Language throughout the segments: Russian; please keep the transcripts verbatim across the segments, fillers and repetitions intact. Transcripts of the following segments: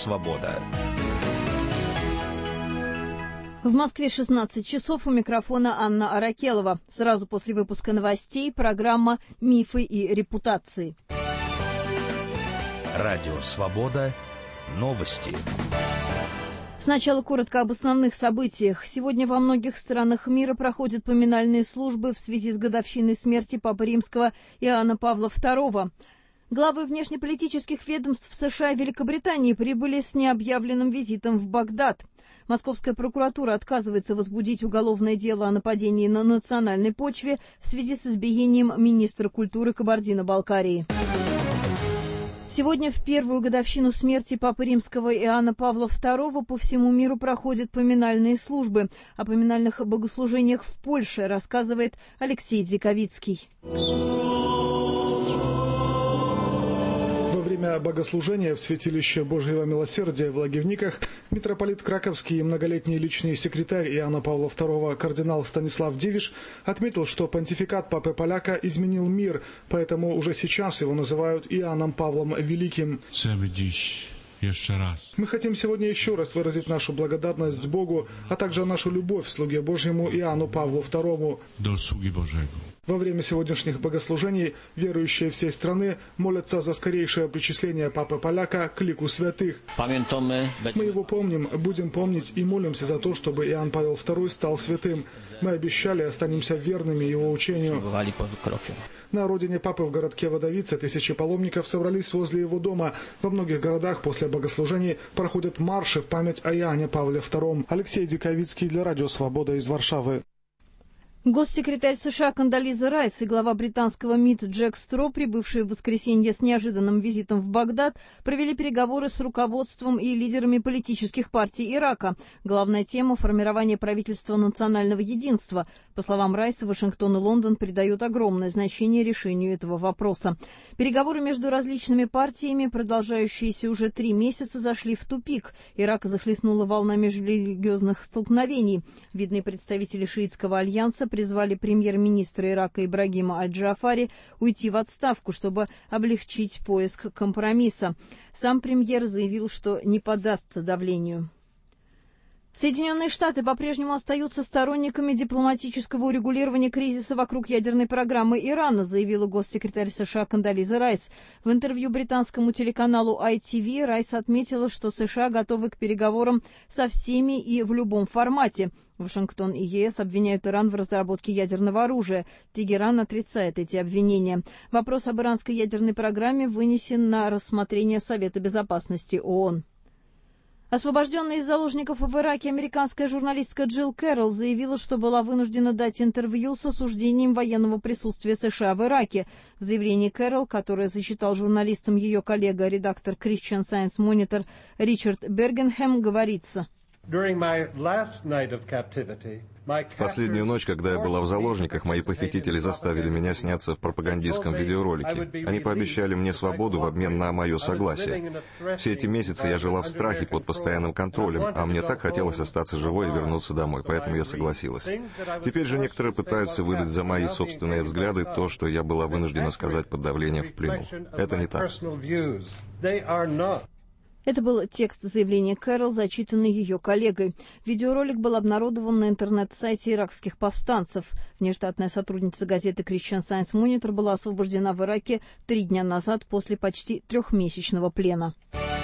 Свобода. В Москве шестнадцать часов, у микрофона Анна Аракелова. Сразу после выпуска новостей программа «Мифы и репутации». Радио Свобода. Новости. Сначала коротко об основных событиях. Сегодня во многих странах мира проходят поминальные службы в связи с годовщиной смерти Папы Римского Иоанна Павла второго. Главы внешнеполитических ведомств США и Великобритании прибыли с необъявленным визитом в Багдад. Московская прокуратура отказывается возбудить уголовное дело о нападении на национальной почве в связи с избиением министра культуры Кабардино-Балкарии. Сегодня в первую годовщину смерти Папы Римского Иоанна Павла второго по всему миру проходят поминальные службы. О поминальных богослужениях в Польше рассказывает Алексей Дзиковицкий. Во время богослужения в святилище Божьего Милосердия в Лагивниках митрополит Краковский и многолетний личный секретарь Иоанна Павла второго кардинал Станислав Дивиш отметил, что понтификат Папы Поляка изменил мир, поэтому уже сейчас его называют Иоанном Павлом Великим. Еще раз. Мы хотим сегодня еще раз выразить нашу благодарность Богу, а также нашу любовь слуге Божьему Иоанну Павлу второму. До слуги Божьего. Во время сегодняшних богослужений верующие всей страны молятся за скорейшее причисление Папы Поляка к лику святых. Мы его помним, будем помнить и молимся за то, чтобы Иоанн Павел второй стал святым. Мы обещали, останемся верными его учению. На родине Папы в городке Водовице тысячи паломников собрались возле его дома. Во многих городах после богослужений проходят марши в память о Иоанне Павле втором. Алексей Диковицкий для Радио Свобода из Варшавы. Госсекретарь США Кондолиза Райс и глава британского МИД Джек Стро, прибывшие в воскресенье с неожиданным визитом в Багдад, провели переговоры с руководством и лидерами политических партий Ирака. Главная тема – формирование правительства национального единства. По словам Райса, Вашингтон и Лондон придают огромное значение решению этого вопроса. Переговоры между различными партиями, продолжающиеся уже три месяца, зашли в тупик. Ирак захлестнула волна межрелигиозных столкновений. Видные представители шиитского альянса призвали премьер-министра Ирака Ибрагима Аль-Джафари уйти в отставку, чтобы облегчить поиск компромисса. Сам премьер заявил, что не поддастся давлению. Соединенные Штаты по-прежнему остаются сторонниками дипломатического урегулирования кризиса вокруг ядерной программы Ирана, заявила госсекретарь США Кондолиза Райс. В интервью британскому телеканалу ай ти ви Райс отметила, что США готовы к переговорам со всеми и в любом формате. Вашингтон и ЕС обвиняют Иран в разработке ядерного оружия. Тегеран отрицает эти обвинения. Вопрос об иранской ядерной программе вынесен на рассмотрение Совета безопасности ООН. Освобожденная из заложников в Ираке американская журналистка Джилл Кэрролл заявила, что была вынуждена дать интервью с осуждением военного присутствия США в Ираке. В заявлении Кэрролл, которое зачитал журналистам ее коллега, редактор Christian Science Monitor Ричард Бергенхэм, говорится: В последнюю ночь, когда я была в заложниках, мои похитители заставили меня сняться в пропагандистском видеоролике. Они пообещали мне свободу в обмен на мое согласие. Все эти месяцы я жила в страхе под постоянным контролем, а мне так хотелось остаться живой и вернуться домой, поэтому я согласилась. Теперь же некоторые пытаются выдать за мои собственные взгляды то, что я была вынуждена сказать под давлением в плену. Это не так. Это был текст заявления Кэрролл, зачитанный ее коллегой. Видеоролик был обнародован на интернет-сайте иракских повстанцев. Внештатная сотрудница газеты Christian Science Monitor была освобождена в Ираке три дня назад после почти трехмесячного плена.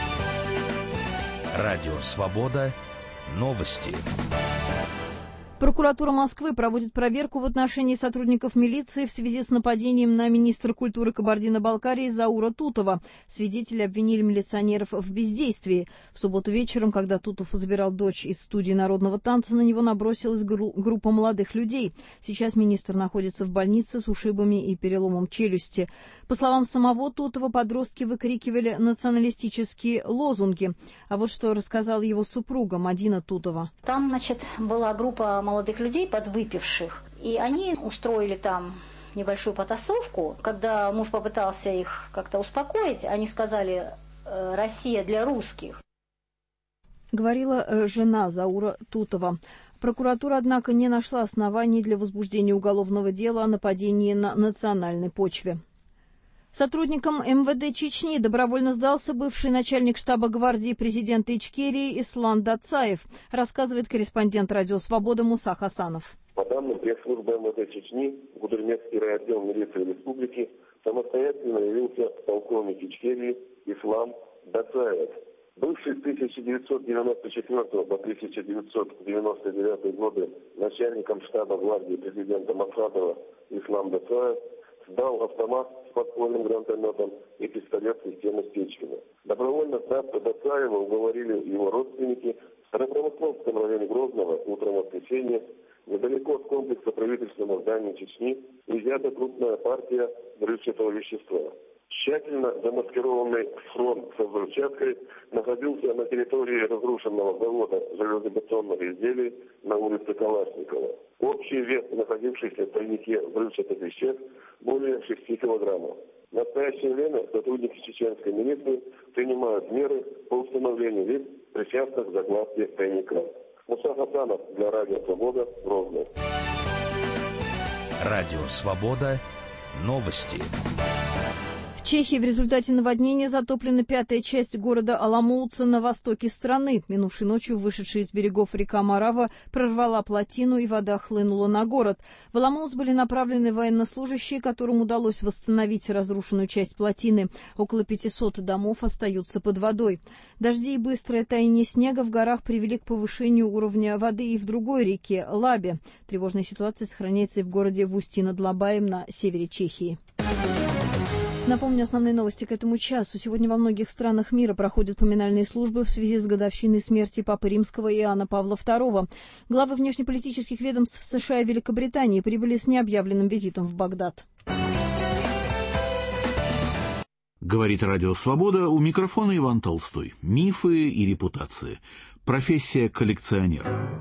Радио Свобода. Новости. Прокуратура Москвы проводит проверку в отношении сотрудников милиции в связи с нападением на министра культуры Кабардино-Балкарии Заура Тутова. Свидетели обвинили милиционеров в бездействии. В субботу вечером, когда Тутов забирал дочь из студии народного танца, на него набросилась гру- группа молодых людей. Сейчас министр находится в больнице с ушибами и переломом челюсти. По словам самого Тутова, подростки выкрикивали националистические лозунги. А вот что рассказала его супруга Мадина Тутова. Там, значит, была группа молодых людей, подвыпивших, и они устроили там небольшую потасовку. Когда муж попытался их как-то успокоить, они сказали: «Россия для русских». Говорила жена Заура Тутова. Прокуратура, однако, не нашла оснований для возбуждения уголовного дела о нападении на национальной почве. Сотрудникам эм вэ дэ Чечни добровольно сдался бывший начальник штаба гвардии президента Ичкерии Ислам Дацаев, рассказывает корреспондент «Радио Свобода» Муса Хасанов. По данным пресс-службы эм вэ дэ Чечни, Гудермесский райотдел милиции республики самостоятельно явился полковник Ичкерии Ислам Дацаев. Бывший с тысяча девятьсот девяносто четвёртого по тысяча девятьсот девяносто девятый годы начальником штаба гвардии президента Масхадова Ислам Дацаев сдал автомат с подпольным гранатометом и пистолет системы Стечкина. Добровольно сдаться Дацаева уговорили его родственники в Старопромысловском районе Грозного утром воскресенья. Недалеко от комплекса правительственного здания Чечни изъята крупная партия взрывчатого вещества. Тщательно замаскированный фронт со взрывчаткой находился на территории разрушенного завода железобетонных изделий на улице Калашникова. Общий вес находившийся в тайнике взрывчатых веществ более шести килограммов. В настоящее время сотрудники чеченской милиции принимают меры по установлению лиц, причастных к закладке тайника. Муса Хасанов для Радио Свобода, Грозный. Радио Свобода. Новости. В Чехии в результате наводнения затоплена пятая часть города Аламоутса на востоке страны. Минувшей ночью вышедшая из берегов река Морава прорвала плотину, и вода хлынула на город. В Аламоутс были направлены военнослужащие, которым удалось восстановить разрушенную часть плотины. Около пятисот домов остаются под водой. Дожди и быстрое таяние снега в горах привели к повышению уровня воды и в другой реке Лабе. Тревожная ситуация сохраняется и в городе Вусти над Лабаем на севере Чехии. Напомню основные новости к этому часу. Сегодня во многих странах мира проходят поминальные службы в связи с годовщиной смерти Папы Римского Иоанна Павла второго. Главы внешнеполитических ведомств США и Великобритании прибыли с необъявленным визитом в Багдад. Говорит Радио Свобода, у микрофона Иван Толстой. Мифы и репутации. Профессия коллекционера.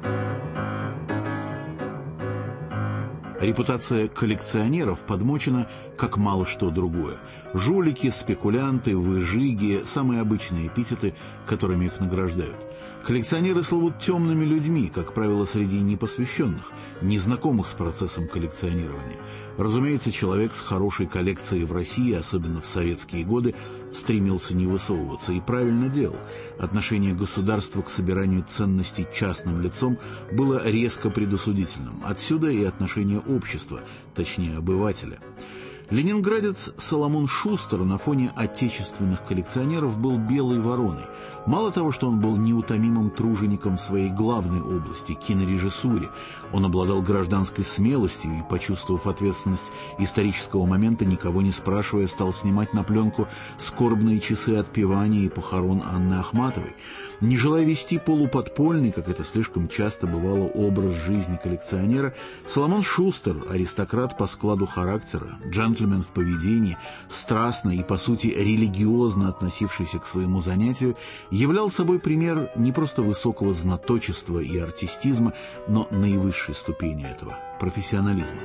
Репутация коллекционеров подмочена, как мало что другое. Жулики, спекулянты, выжиги – самые обычные эпитеты, которыми их награждают. Коллекционеры слывут темными людьми, как правило, среди непосвященных, незнакомых с процессом коллекционирования. Разумеется, человек с хорошей коллекцией в России, особенно в советские годы, стремился не высовываться и правильно делал. Отношение государства к собиранию ценностей частным лицом было резко предосудительным. Отсюда и отношение общества, точнее обывателя. Ленинградец Соломон Шустер на фоне отечественных коллекционеров был белой вороной. Мало того, что он был неутомимым тружеником своей главной области – кинорежиссуре, он обладал гражданской смелостью и, почувствовав ответственность исторического момента, никого не спрашивая, стал снимать на пленку скорбные часы отпевания и похорон Анны Ахматовой. Не желая вести полуподпольный, как это слишком часто бывало, образ жизни коллекционера, Соломон Шустер, аристократ по складу характера, джентльмен в поведении, страстно и, по сути, религиозно относившийся к своему занятию, являл собой пример не просто высокого знаточества и артистизма, но наивысшей ступени этого – профессионализма.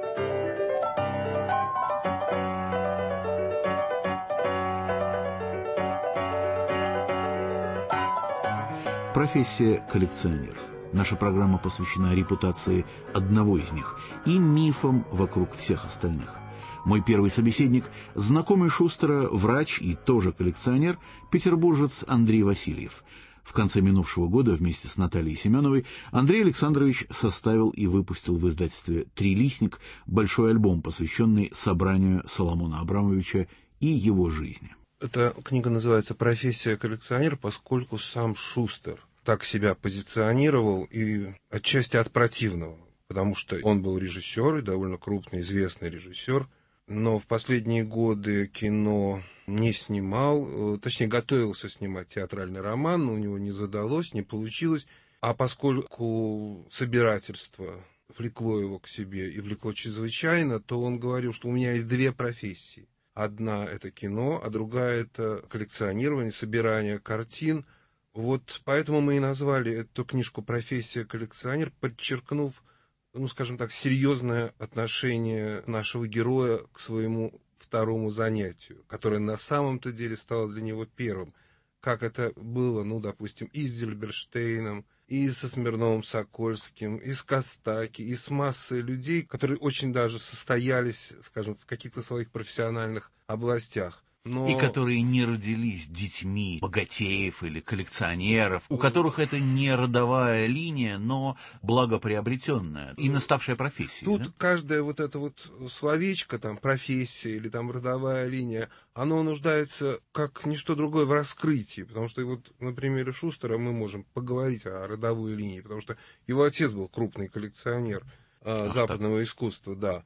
Профессия коллекционер. Наша программа посвящена репутации одного из них и мифам вокруг всех остальных. Мой первый собеседник – знакомый Шустера, врач и тоже коллекционер, петербуржец Андрей Васильев. В конце минувшего года вместе с Натальей Семеновой Андрей Александрович составил и выпустил в издательстве «Трилистник» большой альбом, посвященный собранию Соломона Абрамовича и его жизни. Эта книга называется «Профессия коллекционера», поскольку сам Шустер так себя позиционировал и отчасти от противного, потому что он был режиссер и довольно крупный, известный режиссер, но в последние годы кино не снимал, точнее, готовился снимать театральный роман, но у него не задалось, не получилось, а поскольку собирательство влекло его к себе и влекло чрезвычайно, то он говорил, что у меня есть две профессии. Одна – это кино, а другая – это коллекционирование, собирание картин. Вот поэтому мы и назвали эту книжку «Профессия коллекционер», подчеркнув, ну, скажем так, серьезное отношение нашего героя к своему второму занятию, которое на самом-то деле стало для него первым. Как это было, ну, допустим, и с Зильберштейном, и со Смирновым Сокольским, и с Костаки, и с массой людей, которые очень даже состоялись, скажем, в каких-то своих профессиональных областях. Но... И которые не родились детьми богатеев или коллекционеров, у которых это не родовая линия, но благоприобретенная и наставшая профессия. Тут да? каждая вот эта вот словечко, там, профессия или там родовая линия, оно нуждается, как ничто другое, в раскрытии. Потому что вот на примере Шустера мы можем поговорить о родовой линии, потому что его отец был крупный коллекционер э, западного так. искусства, да.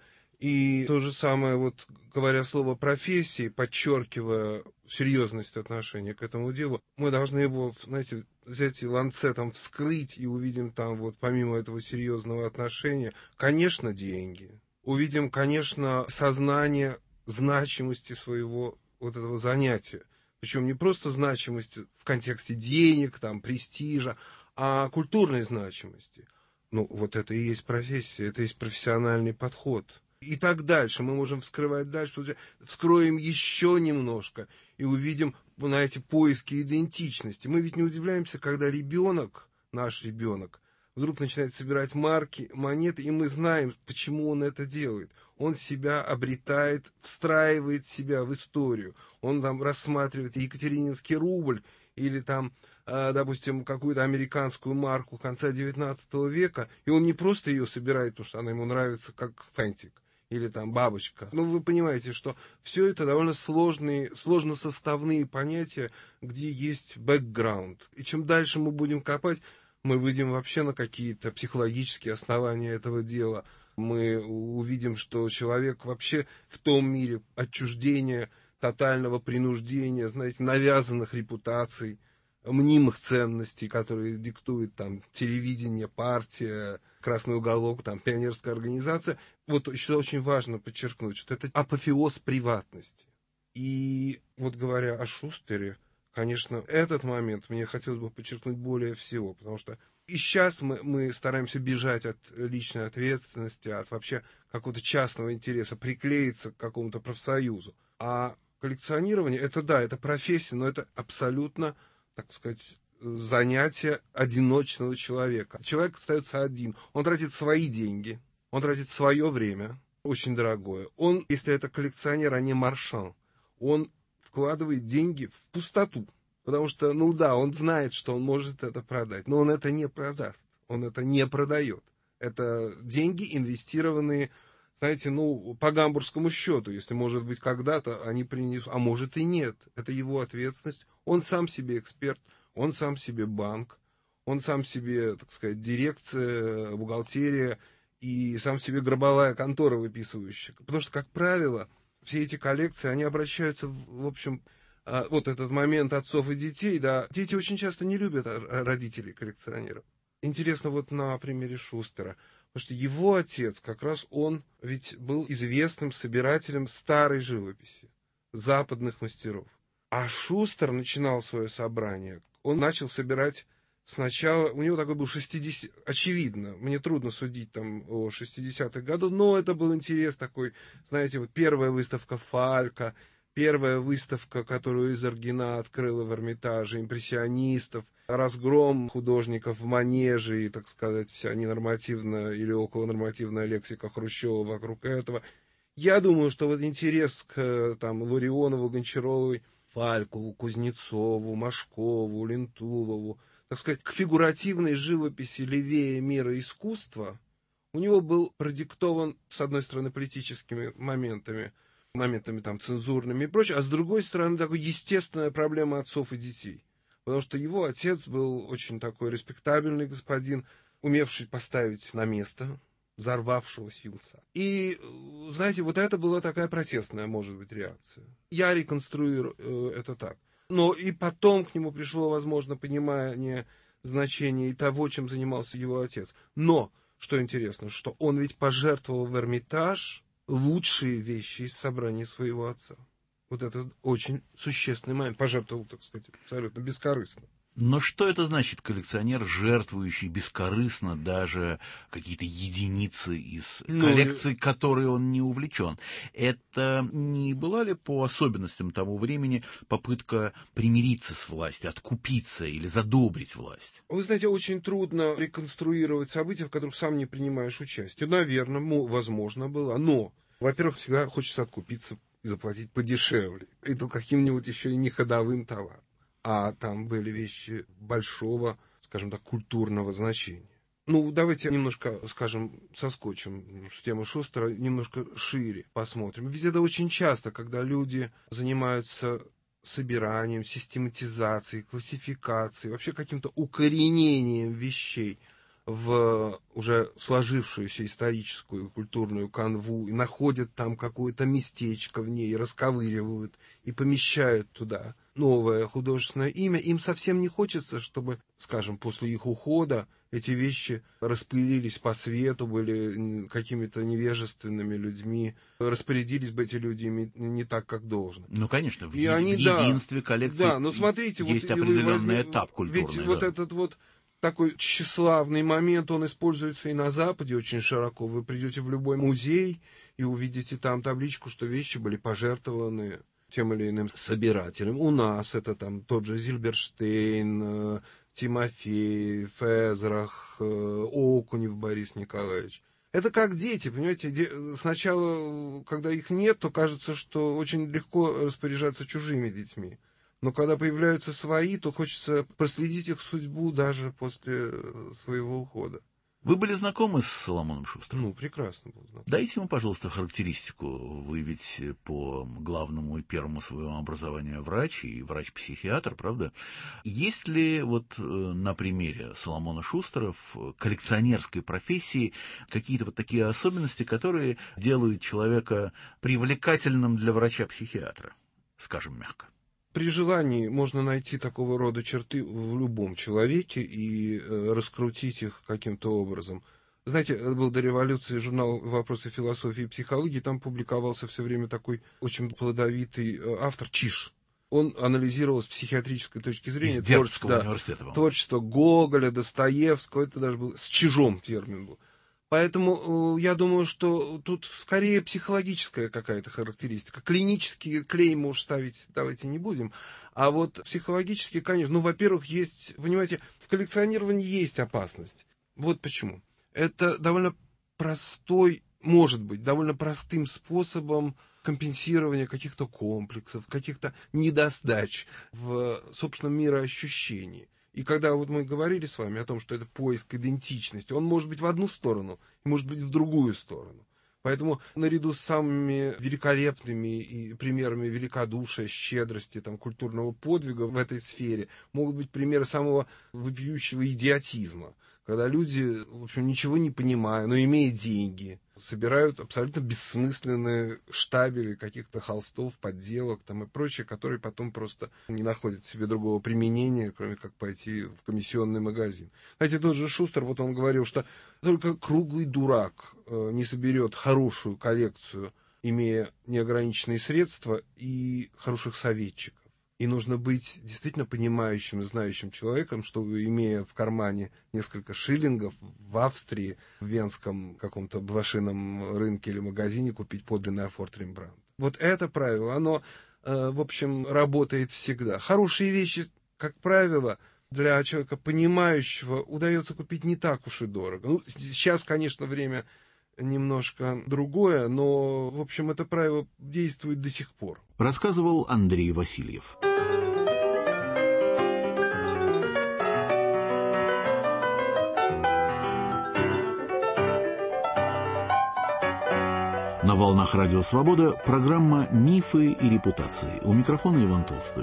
И то же самое, вот говоря слово «профессии», подчеркивая серьезность отношения к этому делу, мы должны его, знаете, взять и ланцетом вскрыть, и увидим там вот помимо этого серьезного отношения, конечно, деньги. Увидим, конечно, сознание значимости своего вот этого занятия. Причем не просто значимости в контексте денег, там, престижа, а культурной значимости. Ну, вот это и есть профессия, это и есть профессиональный подход. И так дальше. Мы можем вскрывать дальше, вскроем еще немножко и увидим, знаете, поиски идентичности. Мы ведь не удивляемся, когда ребенок, наш ребенок, вдруг начинает собирать марки, монеты, и мы знаем, почему он это делает. Он себя обретает, встраивает себя в историю. Он там рассматривает Екатерининский рубль или там, допустим, какую-то американскую марку конца девятнадцатого века, и он не просто ее собирает, потому что она ему нравится как фантик или там бабочка. Ну, вы понимаете, что все это довольно сложные, сложносоставные понятия, где есть бэкграунд. И чем дальше мы будем копать, мы выйдем вообще на какие-то психологические основания этого дела. Мы увидим, что человек вообще в том мире отчуждения, тотального принуждения, знаете, навязанных репутаций, мнимых ценностей, которые диктует там телевидение, партия, Красный уголок, там пионерская организация. Вот еще очень важно подчеркнуть, что это апофеоз приватности. И вот говоря о Шустере, конечно, этот момент мне хотелось бы подчеркнуть более всего, потому что и сейчас мы, мы стараемся бежать от личной ответственности, от вообще какого-то частного интереса, приклеиться к какому-то профсоюзу. А коллекционирование, это да, это профессия, но это абсолютно, так сказать, занятие одиночного человека. Человек остается один. Он тратит свои деньги, он тратит свое время, очень дорогое. Он, если это коллекционер, а не маршан, он вкладывает деньги в пустоту. Потому что, ну да, он знает, что он может это продать, но он это не продаст, он это не продает. Это деньги, инвестированные, знаете, ну, по гамбургскому счету, если, может быть, когда-то они принесут, а может и нет. Это его ответственность. Он сам себе эксперт, он сам себе банк, он сам себе, так сказать, дирекция, бухгалтерия и сам себе гробовая контора выписывающая. Потому что, как правило, все эти коллекции, они обращаются, в, в общем, вот этот момент отцов и детей, да, дети очень часто не любят родителей-коллекционеров. Интересно вот на примере Шустера, потому что его отец, как раз он ведь был известным собирателем старой живописи, западных мастеров. А Шустер начинал свое собрание, он начал собирать сначала, у него такой был шестидесятый, очевидно, мне трудно судить там о шестидесятых годах, но это был интерес такой, знаете, вот первая выставка Фалька, первая выставка, которую Изоргина открыла в Эрмитаже, импрессионистов, разгром художников в манеже и, так сказать, вся ненормативная или околонормативная лексика Хрущева вокруг этого. Я думаю, что вот интерес к там, Ларионову, Гончаровой, Фалькову, Кузнецову, Машкову, Лентулову, так сказать, к фигуративной живописи левее мира искусства, у него был продиктован, с одной стороны, политическими моментами, моментами там цензурными и прочее, а с другой стороны, такой естественная проблема отцов и детей. Потому что его отец был очень такой респектабельный господин, умевший поставить на место взорвавшегося юнца. И, знаете, вот это была такая протестная, может быть, реакция. Я реконструирую э, это так. Но и потом к нему пришло, возможно, понимание значения и того, чем занимался его отец. Но, что интересно, что он ведь пожертвовал в Эрмитаж лучшие вещи из собрания своего отца. Вот это очень существенный момент. Пожертвовал, так сказать, абсолютно бескорыстно. Но что это значит, коллекционер, жертвующий бескорыстно даже какие-то единицы из ну, коллекций, которой он не увлечен? Это не была ли по особенностям того времени попытка примириться с властью, откупиться или задобрить власть? Вы знаете, очень трудно реконструировать события, в которых сам не принимаешь участие. Наверное, возможно было, но, во-первых, всегда хочется откупиться и заплатить подешевле, и то каким-нибудь еще и неходовым товаром. А там были вещи большого, скажем так, культурного значения. Ну, давайте немножко, скажем, соскочим с темы Шустера, немножко шире посмотрим. Ведь это очень часто, когда люди занимаются собиранием, систематизацией, классификацией, вообще каким-то укоренением вещей в уже сложившуюся историческую и культурную канву, и находят там какое-то местечко в ней, расковыривают и помещают туда новое художественное имя, им совсем не хочется, чтобы, скажем, после их ухода эти вещи распылились по свету, были какими-то невежественными людьми, распорядились бы эти люди не так, как должно. Ну, конечно, в, и е- они, в единстве да, коллекции да, но смотрите, есть вот, определенный вы, этап культурный. Ведь да. вот этот вот такой тщеславный момент, он используется и на Западе очень широко. Вы придете в любой музей и увидите там табличку, что вещи были пожертвованы тем или иным собирателем. У нас это там тот же Зильберштейн, Тимофеев, Эзрах, Окунев Борис Николаевич. Это как дети, понимаете, сначала, когда их нет, то кажется, что очень легко распоряжаться чужими детьми. Но когда появляются свои, то хочется проследить их судьбу даже после своего ухода. Вы были знакомы с Соломоном Шустером? Ну, прекрасно был знаком. Дайте ему, пожалуйста, характеристику. Вы ведь по главному и первому своему образованию врач и врач-психиатр, правда? Есть ли вот на примере Соломона Шустера в коллекционерской профессии какие-то вот такие особенности, которые делают человека привлекательным для врача-психиатра, скажем мягко? При желании можно найти такого рода черты в любом человеке и э, раскрутить их каким-то образом. Знаете, был до революции журнал «Вопросы философии и психологии», там публиковался все время такой очень плодовитый э, автор Чиж. Он анализировал с психиатрической точки зрения творчество, да, творчество Гоголя, Достоевского, это даже был с Чижом термин был. Поэтому э, я думаю, что тут скорее психологическая какая-то характеристика. Клинический клей, может, ставить давайте не будем. А вот психологически, конечно, ну, во-первых, есть, понимаете, в коллекционировании есть опасность. Вот почему. Это довольно простой, может быть, довольно простым способом компенсирования каких-то комплексов, каких-то недосдач в собственном мироощущении. И когда вот мы говорили с вами о том, что это поиск идентичности, он может быть в одну сторону, может быть в другую сторону. Поэтому наряду с самыми великолепными и примерами великодушия, щедрости, там, культурного подвига в этой сфере могут быть примеры самого вопиющего идиотизма. Когда люди, в общем, ничего не понимая, но имея деньги, собирают абсолютно бессмысленные штабели каких-то холстов, подделок там и прочее, которые потом просто не находят себе другого применения, кроме как пойти в комиссионный магазин. Знаете, тот же Шустер, вот он говорил, что только круглый дурак э, не соберет хорошую коллекцию, имея неограниченные средства и хороших советчиков. И нужно быть действительно понимающим и знающим человеком, чтобы, имея в кармане несколько шиллингов, в Австрии, в венском каком-то блошином рынке или магазине купить подлинный афорт Рембрандта. Вот это правило, оно, э, в общем, работает всегда. Хорошие вещи, как правило, для человека понимающего удается купить не так уж и дорого. Ну, сейчас, конечно, время немножко другое, но, в общем, это правило действует до сих пор. Рассказывал Андрей Васильев. На волнах Радио Свобода программа «Мифы и репутации». У микрофона Иван Толстой.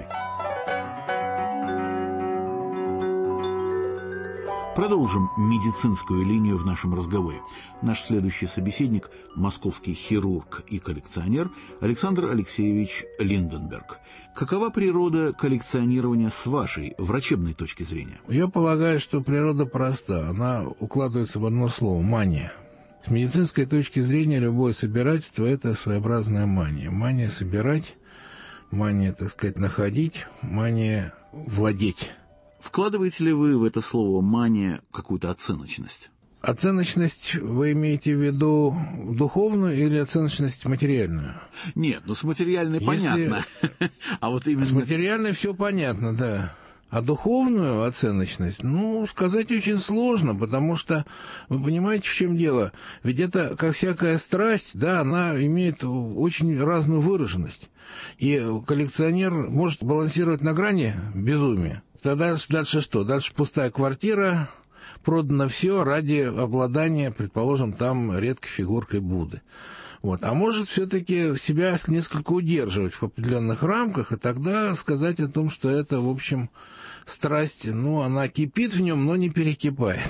Продолжим медицинскую линию в нашем разговоре. Наш следующий собеседник – московский хирург и коллекционер Александр Алексеевич Линденберг. Какова природа коллекционирования с вашей врачебной точки зрения? Я полагаю, что природа проста. Она укладывается в одно слово – мания. С медицинской точки зрения любое собирательство – это своеобразная мания. Мания собирать, мания, так сказать, находить, мания владеть. Вкладываете ли вы в это слово «мания» какую-то оценочность? Оценочность вы имеете в виду духовную или оценочность материальную? Нет, ну с материальной Если... понятно. А вот именно... С материальной все понятно, да. А духовную оценочность, ну, сказать очень сложно, потому что, вы понимаете, в чем дело? Ведь это, как всякая страсть, да, она имеет очень разную выраженность. И коллекционер может балансировать на грани безумия. Тогда дальше что? Дальше пустая квартира, продано все ради обладания, предположим, там редкой фигуркой Будды. Вот. А может все-таки себя несколько удерживать в определенных рамках, и тогда сказать о том, что это, в общем, страсть, ну, она кипит в нем, но не перекипает.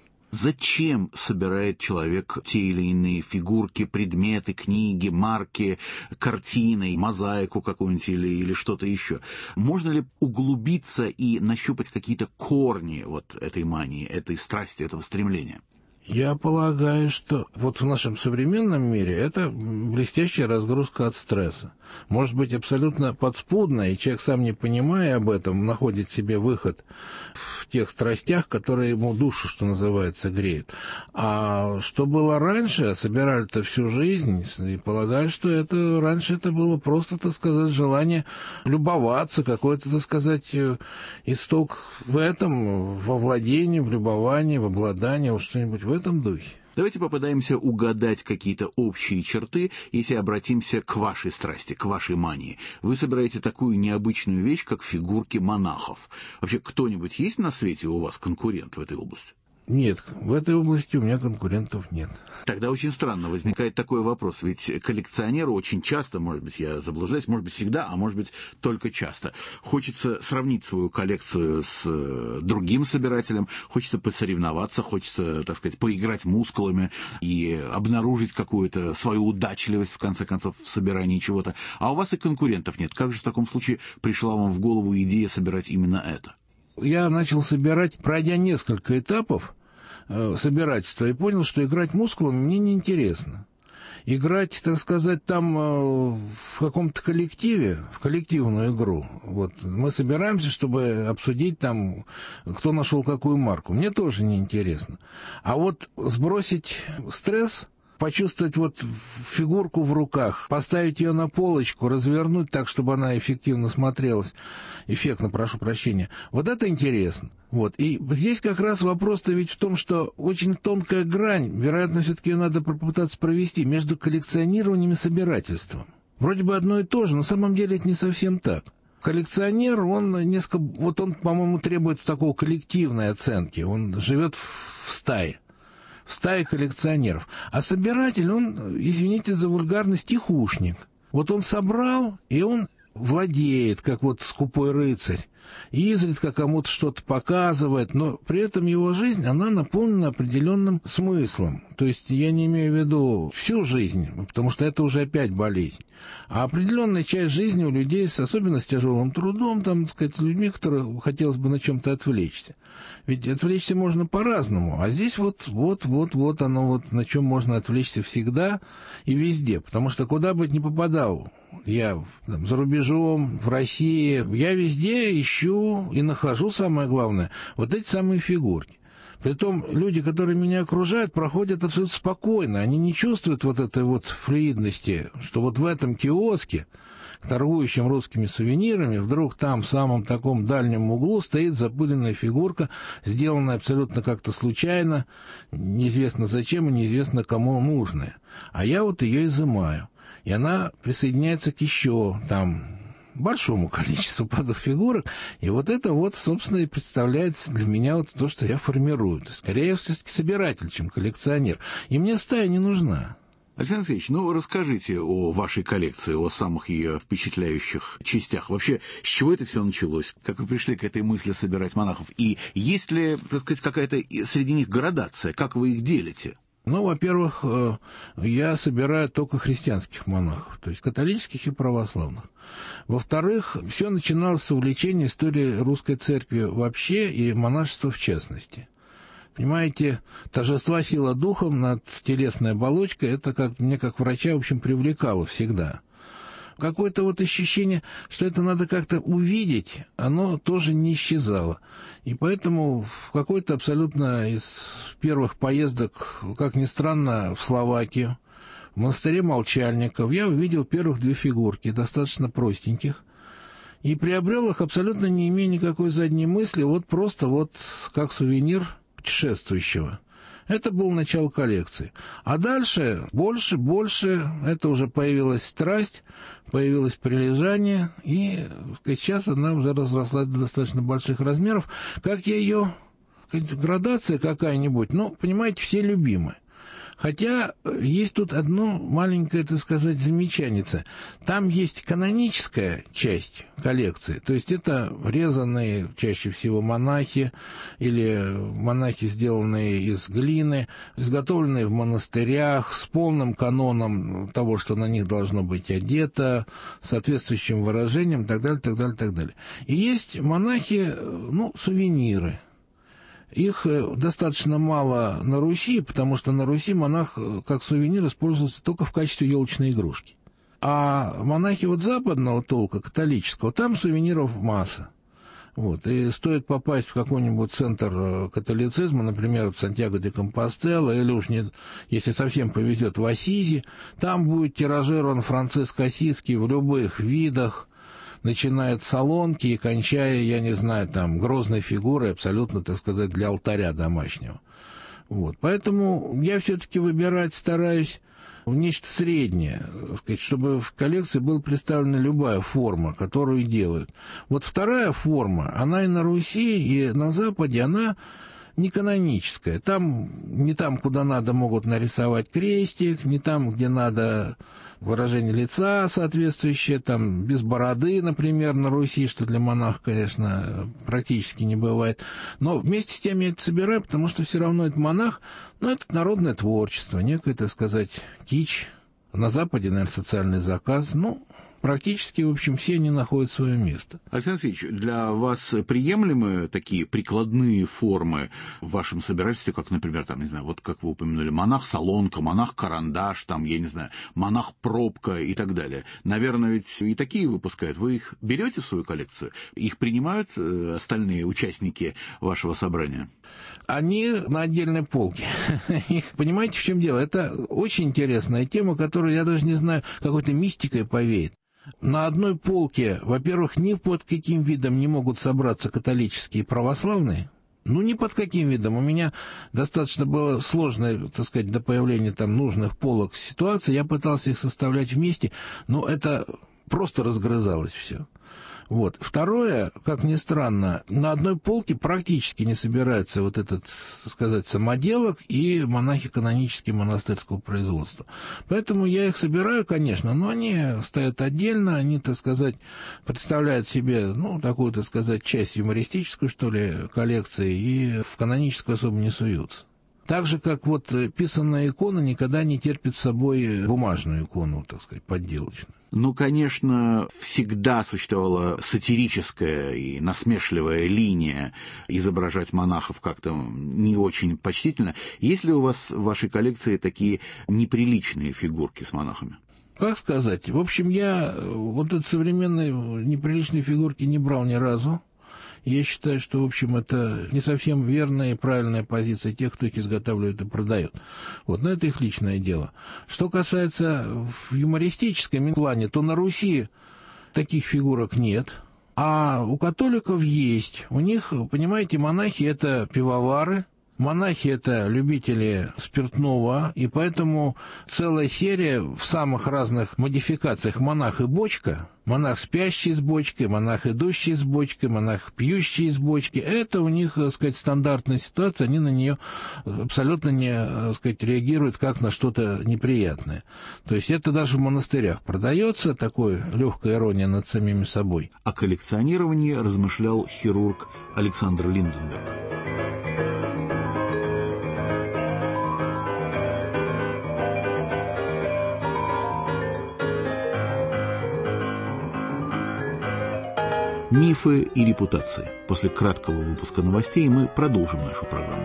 Зачем собирает человек те или иные фигурки, предметы, книги, марки, картины, мозаику какую-нибудь или, или что-то еще? Можно ли углубиться и нащупать какие-то корни вот этой мании, этой страсти, этого стремления? Я полагаю, что вот в нашем современном мире это блестящая разгрузка от стресса. Может быть, абсолютно подспудно, и человек, сам не понимая об этом, находит себе выход в тех страстях, которые ему душу, что называется, греют. А что было раньше, собирали-то всю жизнь, и полагаю, что это раньше это было просто, так сказать, желание любоваться, какой-то, так сказать, исток в этом, во владении, в любовании, в обладании, вот что-нибудь в этом духе. Давайте попытаемся угадать какие-то общие черты, если обратимся к вашей страсти, к вашей мании. Вы собираете такую необычную вещь, как фигурки монахов. Вообще, кто-нибудь есть на свете у вас конкурент в этой области? Нет, в этой области у меня конкурентов нет. Тогда очень странно возникает такой вопрос, ведь коллекционеру очень часто, может быть, я заблуждаюсь, может быть, всегда, а может быть, только часто, хочется сравнить свою коллекцию с другим собирателем, хочется посоревноваться, хочется, так сказать, поиграть мускулами и обнаружить какую-то свою удачливость, в конце концов, в собирании чего-то. А у вас и конкурентов нет. Как же в таком случае пришла вам в голову идея собирать именно это? Я начал собирать, пройдя несколько этапов э, собирательства, и понял, что играть мускулами мне неинтересно. Играть, так сказать, там э, в каком-то коллективе, в коллективную игру. Вот, мы собираемся, чтобы обсудить там, кто нашел какую марку. Мне тоже неинтересно. А вот сбросить стресс, почувствовать вот фигурку в руках, поставить ее на полочку, развернуть так, чтобы она эффективно смотрелась, эффектно, прошу прощения, вот это интересно. Вот. И здесь как раз вопрос-то ведь в том, что очень тонкая грань, вероятно, все-таки ее надо попытаться провести между коллекционированием и собирательством. Вроде бы одно и то же, но на самом деле это не совсем так. Коллекционер, он несколько, вот он, по-моему, требует такой коллективной оценки, он живет в стае. В стае коллекционеров. А собиратель, он, извините за вульгарность, тихушник. Вот он собрал, и он владеет, как вот скупой рыцарь. И изредка кому-то что-то показывает, но при этом его жизнь, она наполнена определенным смыслом. То есть я не имею в виду всю жизнь, потому что это уже опять болезнь. А определенная часть жизни у людей, особенно с тяжелым трудом, там, так сказать, людьми, которые хотелось бы на чем-то отвлечься. Ведь отвлечься можно по-разному, а здесь вот, вот, вот, вот оно вот, на чем можно отвлечься всегда и везде, потому что куда бы ни попадал, я там, за рубежом, в России, я везде ищу и нахожу, самое главное, вот эти самые фигурки. Притом люди, которые меня окружают, проходят абсолютно спокойно, они не чувствуют вот этой вот флюидности, что вот в этом киоске, торгующим русскими сувенирами, вдруг там в самом таком дальнем углу стоит запыленная фигурка, сделанная абсолютно как-то случайно, неизвестно зачем и неизвестно кому нужная. А я вот ее изымаю. И она присоединяется к еще там большому количеству падов фигурок, и вот это вот, собственно, и представляется для меня вот то, что я формирую. То есть, скорее, я все-таки собиратель, чем коллекционер. И мне стая не нужна. Александр Алексеевич, ну расскажите о вашей коллекции, о самых ее впечатляющих частях. Вообще, с чего это все началось? Как вы пришли к этой мысли собирать монахов? И есть ли, так сказать, какая-то среди них градация? Как вы их делите? Ну, во-первых, я собираю только христианских монахов, то есть католических и православных. Во-вторых, все начиналось с увлечения историей русской церкви вообще и монашества в частности. Понимаете, торжества сила духом над телесной оболочкой, это как, мне как врача, в общем, привлекало всегда. какое-то вот ощущение, что это надо как-то увидеть, оно тоже не исчезало. И поэтому в какой-то абсолютно из первых поездок, как ни странно, в Словакию, в монастыре Молчальников, я увидел первых две фигурки, достаточно простеньких, и приобрел их, абсолютно не имея никакой задней мысли, вот просто вот как сувенир путешествующего. Это было начало коллекции. А дальше больше, больше, это уже появилась страсть, появилось прилежание, и сейчас она уже разрослась до достаточно больших размеров. Как я ее, градация какая-нибудь, ну, понимаете, все любимы. Хотя есть тут одно маленькое, так сказать, замечанице. Там есть каноническая часть коллекции, то есть это резанные чаще всего монахи или монахи, сделанные из глины, изготовленные в монастырях, с полным каноном того, что на них должно быть одето, соответствующим выражением, так далее, так далее, так далее. И есть монахи, ну, сувениры. Их достаточно мало на Руси, потому что на Руси монах как сувенир использовался только в качестве елочной игрушки. А монахи вот западного толка, католического, там сувениров масса. Вот. И стоит попасть в какой-нибудь центр католицизма, например, в Сантьяго-де-Компостела, или уж, не, если совсем повезет, в Ассизи, там будет тиражирован Франциск Ассизский в любых видах, начиная от солонки и кончая, я не знаю, там, грозной фигурой, абсолютно, так сказать, для алтаря домашнего. Вот. Поэтому я все-таки выбирать стараюсь нечто среднее, чтобы в коллекции была представлена любая форма, которую делают. Вот вторая форма, она и на Руси, и на Западе, она не каноническая. Там, не там, куда надо, могут нарисовать крестик, не там, где надо выражение лица соответствующее, там, без бороды, например, на Руси, что для монаха, конечно, практически не бывает. Но вместе с тем я это собираю, потому что все равно это монах, но это народное творчество, некое, так сказать, кич. На Западе, наверное, социальный заказ, ну, практически, в общем, все они находят свое место. Александр Алексеевич, для вас приемлемы такие прикладные формы в вашем собирательстве, как, например, там, не знаю, вот как вы упомянули, монах-солонка, монах-карандаш, там, я не знаю, монах-пробка и так далее. Наверное, ведь и такие выпускают. Вы их берете в свою коллекцию? Их принимают остальные участники вашего собрания? Они на отдельной полке. Понимаете, в чем дело? Это очень интересная тема, которую я даже не знаю, какой-то мистикой повеет. На одной полке, во-первых, ни под каким видом не могут собраться католические и православные. Ну, ни под каким видом. У меня достаточно было сложно, так сказать, до появления там нужных полок ситуации. Я пытался их составлять вместе, но это просто разгрызалось все. Вот. Второе, как ни странно, на одной полке практически не собирается вот этот, так сказать, самоделок и монахи канонические монастырского производства. Поэтому я их собираю, конечно, но они стоят отдельно, они, так сказать, представляют себе, ну, такую, так сказать, часть юмористическую, что ли, коллекции, и в каноническую особо не суются. Так же, как вот писанная икона никогда не терпит с собой бумажную икону, так сказать, подделочную. Ну, конечно, всегда существовала сатирическая и насмешливая линия изображать монахов как-то не очень почтительно. Есть ли у вас в вашей коллекции такие неприличные фигурки с монахами? Как сказать? В общем, я вот эти современные неприличные фигурки не брал ни разу. Я считаю, что, в общем, это не совсем верная и правильная позиция тех, кто их изготавливает и продает. Вот, но это их личное дело. Что касается в юмористическом плане, то на Руси таких фигурок нет, а у католиков есть. У них, понимаете, монахи – это пивовары, монахи – это любители спиртного, и поэтому целая серия в самых разных модификациях «монах и бочка», монах спящий с бочкой, монах идущий с бочкой, монах пьющий с бочки – это у них, так сказать, стандартная ситуация, они на нее абсолютно не, так сказать, реагируют как на что-то неприятное. То есть это даже в монастырях продается, такой легкая ирония над самими собой. О коллекционировании размышлял хирург Александр Линденберг. Мифы и репутации. После краткого выпуска новостей мы продолжим нашу программу.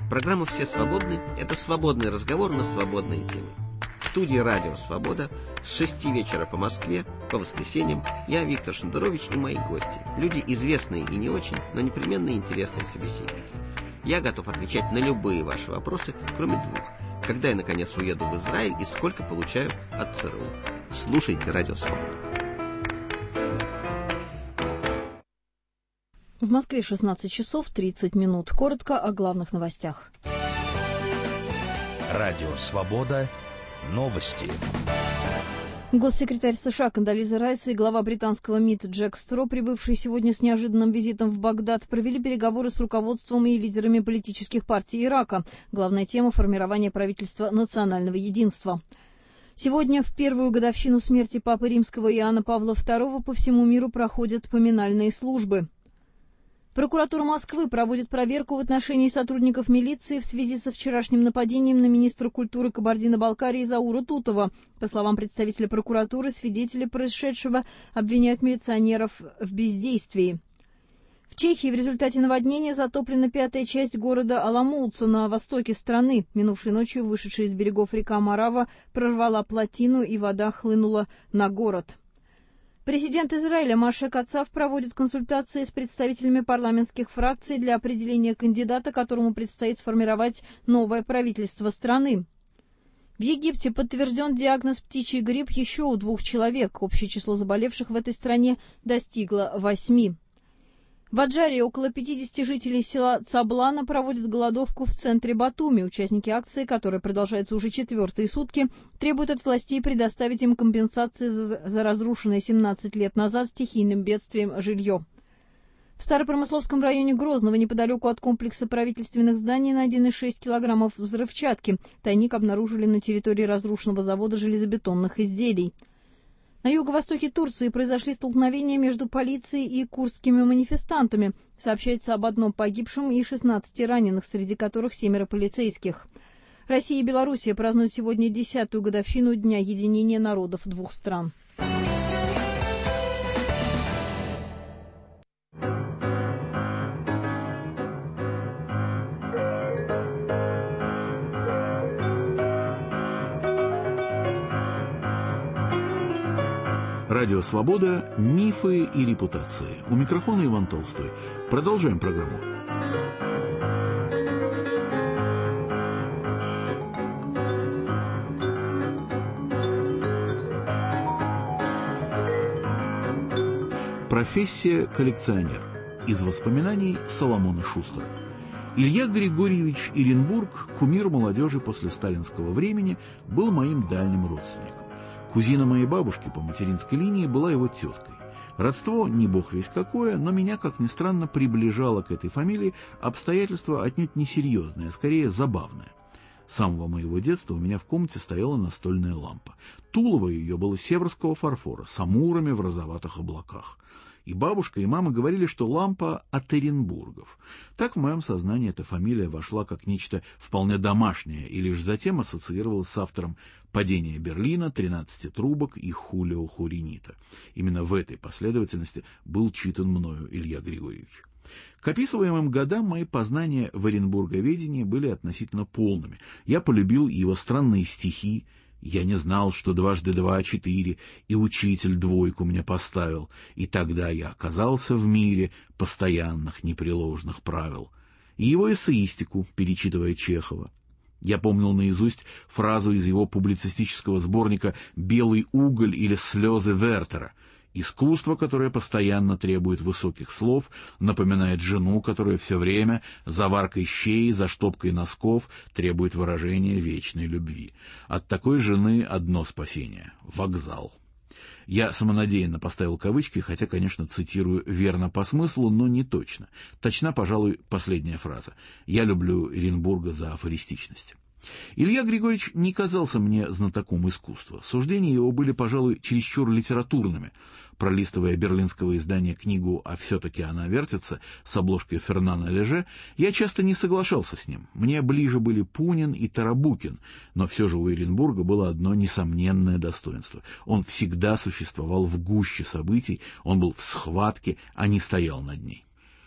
Программа «Все свободны» — это свободный разговор на свободные темы. В студии «Радио Свобода» с шести вечера по Москве, по воскресеньям, я, Виктор Шендерович, и мои гости. Люди известные и не очень, но непременно интересные собеседники. Я готов отвечать на любые ваши вопросы, кроме двух. Когда я, наконец, уеду в Израиль и сколько получаю от ЦРУ. Слушайте «Радио Свобода». В Москве шестнадцать часов тридцать минут. Коротко о главных новостях. Радио Свобода. Новости. Госсекретарь США Кондолиза Райс и глава британского МИД Джек Стро, прибывшие сегодня с неожиданным визитом в Багдад, провели переговоры с руководством и лидерами политических партий Ирака. Главная тема – формирование правительства национального единства. Сегодня, в первую годовщину смерти Папы Римского Иоанна Павла второго, по всему миру проходят поминальные службы. Прокуратура Москвы проводит проверку в отношении сотрудников милиции в связи со вчерашним нападением на министра культуры Кабардино-Балкарии Заура Тутова. По словам представителя прокуратуры, свидетели происшедшего обвиняют милиционеров в бездействии. В Чехии в результате наводнения затоплена пятая часть города Аламоутса на востоке страны. Минувшей ночью вышедшая из берегов река Марава прорвала плотину, и вода хлынула на город. Президент Израиля Моше Кацав проводит консультации с представителями парламентских фракций для определения кандидата, которому предстоит сформировать новое правительство страны. В Египте подтвержден диагноз птичий грипп еще у двух человек. Общее число заболевших в этой стране достигло восьми. В Аджаре около пятидесяти жителей села Цаблана проводят голодовку в центре Батуми. Участники акции, которая продолжается уже четвертые сутки, требуют от властей предоставить им компенсации за, за разрушенное семнадцать лет назад стихийным бедствием жилье. В Старопромысловском районе Грозного, неподалеку от комплекса правительственных зданий, найдены шесть килограммов взрывчатки. Тайник обнаружили на территории разрушенного завода железобетонных изделий. На юго-востоке Турции произошли столкновения между полицией и курдскими манифестантами. Сообщается об одном погибшем и шестнадцати раненых, среди которых семеро полицейских. Россия и Белоруссия празднуют сегодня десятую годовщину Дня единения народов двух стран. Радио «Свобода. Мифы и репутации». У микрофона Иван Толстой. Продолжаем программу. Профессия коллекционер. Из воспоминаний Соломона Шустера. Илья Григорьевич Иренбург, кумир молодежи после сталинского времени, был моим дальним родственником. Кузина моей бабушки по материнской линии была его теткой. Родство не бог весть какое, но меня, как ни странно, приближало к этой фамилии обстоятельства отнюдь не серьезные, а скорее забавные. С самого моего детства у меня в комнате стояла настольная лампа. Тулово ее было северского фарфора с амурами в розоватых облаках. И бабушка, и мама говорили, что лампа от Оренбургов. Так в моем сознании эта фамилия вошла как нечто вполне домашнее и лишь затем ассоциировалась с автором «Падения Берлина», «тринадцати трубок» и «Хулио Хуринита». Именно в этой последовательности был читан мною Илья Григорьевич. К описываемым годам мои познания в оренбурговедении были относительно полными. Я полюбил его странные стихи. Я не знал, что дважды два — четыре, и учитель двойку мне поставил, и тогда я оказался в мире постоянных непреложных правил. И его эссеистику, перечитывая Чехова. Я помнил наизусть фразу из его публицистического сборника «Белый уголь» или «Слезы Вертера». Искусство, которое постоянно требует высоких слов, напоминает жену, которая все время за варкой щей, за штопкой носков требует выражения вечной любви. От такой жены одно спасение — вокзал. Я самонадеянно поставил кавычки, хотя, конечно, цитирую верно по смыслу, но не точно. Точна, пожалуй, последняя фраза. Я люблю Оренбурга за афористичность. Илья Григорьевич не казался мне знатоком искусства. Суждения его были, пожалуй, чересчур литературными. Пролистывая берлинского издания книгу «А все-таки она вертится» с обложкой Фернана Леже, я часто не соглашался с ним. Мне ближе были Пунин и Тарабукин, но все же у Оренбурга было одно несомненное достоинство. Он всегда существовал в гуще событий, он был в схватке, а не стоял над ней.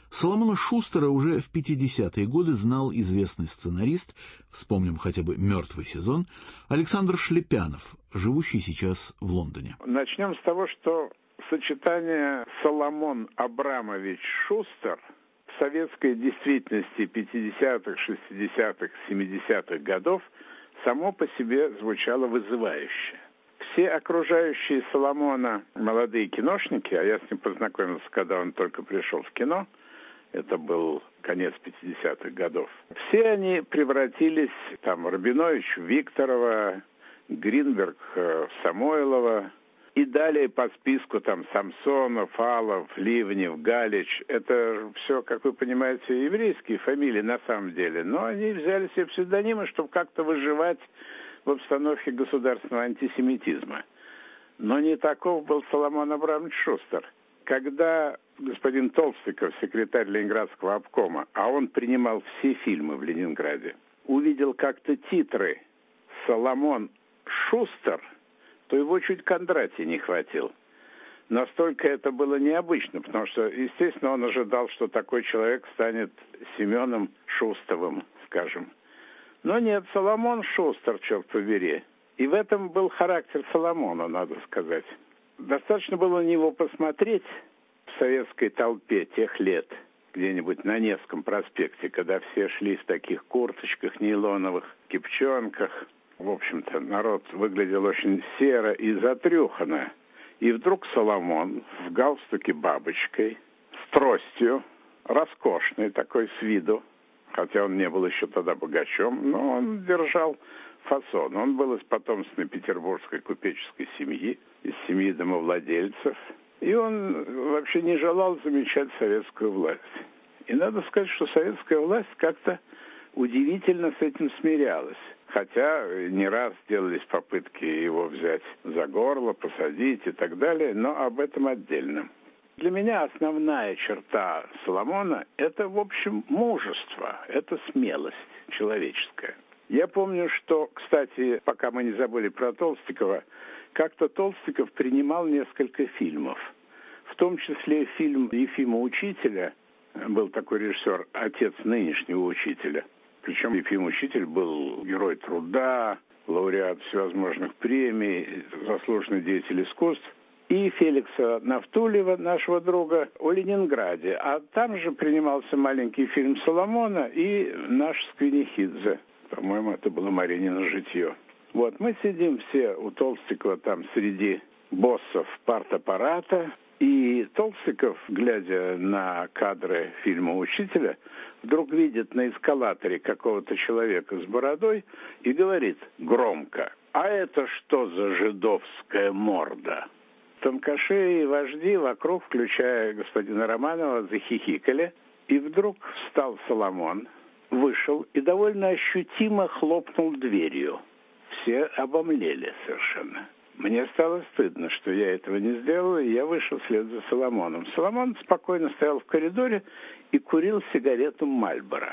Соломона Шустера уже в пятидесятые годы знал известный сценарист, вспомним хотя бы «Мертвый сезон», Александр Шлепянов, живущий сейчас в Лондоне. Начнем с того, что сочетание Соломон Абрамович Шустер в советской действительности пятидесятых, шестидесятых, семидесятых годов само по себе звучало вызывающе. Все окружающие Соломона молодые киношники, а я с ним познакомился, когда он только пришел в кино, это был конец пятидесятых годов, все они превратились, там, Рабинович, Викторова, Гринберг, Самойлова, и далее по списку там Самсонов, Алов, Ливнев, Галич. Это все, как вы понимаете, еврейские фамилии на самом деле. Но они взяли себе псевдонимы, чтобы как-то выживать в обстановке государственного антисемитизма. Но не таков был Соломон Абрамович Шустер. Когда господин Толстиков, секретарь Ленинградского обкома, а он принимал все фильмы в Ленинграде, увидел как-то титры «Соломон Шустер», то его чуть Кондратий не хватил. Настолько это было необычно, потому что, естественно, он ожидал, что такой человек станет Семеном Шустовым, скажем. Но нет, Соломон Шустер, черт побери. И в этом был характер Соломона, надо сказать. Достаточно было на него посмотреть в советской толпе тех лет, где-нибудь на Невском проспекте, когда все шли в таких курточках нейлоновых, кипчонках. В общем-то, народ выглядел очень серо и затрюханно. И вдруг Соломон в галстуке бабочкой, с тростью, роскошный такой с виду, хотя он не был еще тогда богачом, но он держал фасон. Он был из потомственной петербургской купеческой семьи, из семьи домовладельцев. И он вообще не желал замечать советскую власть. И надо сказать, что советская власть как-то удивительно с этим смирялась. Хотя не раз делались попытки его взять за горло, посадить и так далее, но об этом отдельно. Для меня основная черта Соломона – это, в общем, мужество, это смелость человеческая. Я помню, что, кстати, пока мы не забыли про Толстикова, как-то Толстиков принимал несколько фильмов. В том числе фильм Ефима Учителя, был такой режиссер, отец нынешнего учителя. Причем Ефим Учитель был герой труда, лауреат всевозможных премий, заслуженный деятель искусств. И Феликса Нафтулева, нашего друга, о Ленинграде. А там же принимался маленький фильм Соломона и наш Сквинихидзе. По-моему, это было Маринино житье. Вот, мы сидим все у Толстикова там среди боссов партаппарата. И Толстиков, глядя на кадры фильма «Учителя», вдруг видит на эскалаторе какого-то человека с бородой и говорит громко: «А это что за жидовская морда?» Тонкошеи и вожди вокруг, включая господина Романова, захихикали. И вдруг встал Соломон, вышел и довольно ощутимо хлопнул дверью. Все обомлели совершенно. Мне стало стыдно, что я этого не сделал, и я вышел вслед за Соломоном. Соломон спокойно стоял в коридоре и курил сигарету «Мальборо».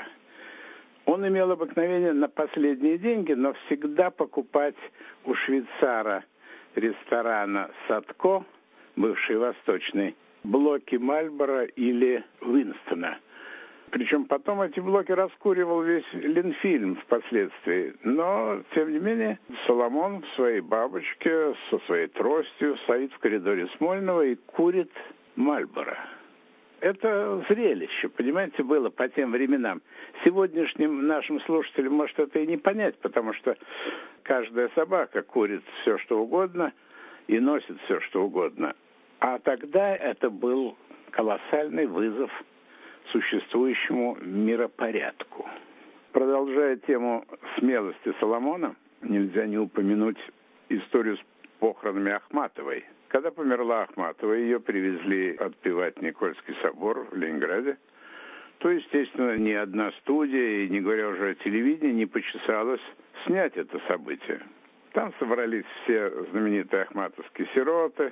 Он имел обыкновение на последние деньги, но всегда покупать у швейцара ресторана «Садко», бывший восточный, блоки «Мальборо» или «Уинстона». Причем потом эти блоки раскуривал весь Ленфильм впоследствии. Но, тем не менее, Соломон в своей бабочке, со своей тростью, стоит в коридоре Смольного и курит «Мальборо». Это зрелище, понимаете, было по тем временам. Сегодняшним нашим слушателям может это и не понять, потому что каждая собака курит все, что угодно, и носит все, что угодно. А тогда это был колоссальный вызов существующему миропорядку. Продолжая тему смелости Соломона, нельзя не упомянуть историю с похоронами Ахматовой. Когда померла Ахматова, ее привезли отпевать Никольский собор в Ленинграде, то, естественно, ни одна студия, и не говоря уже о телевидении, не почесалась снять это событие. Там собрались все знаменитые ахматовские сироты.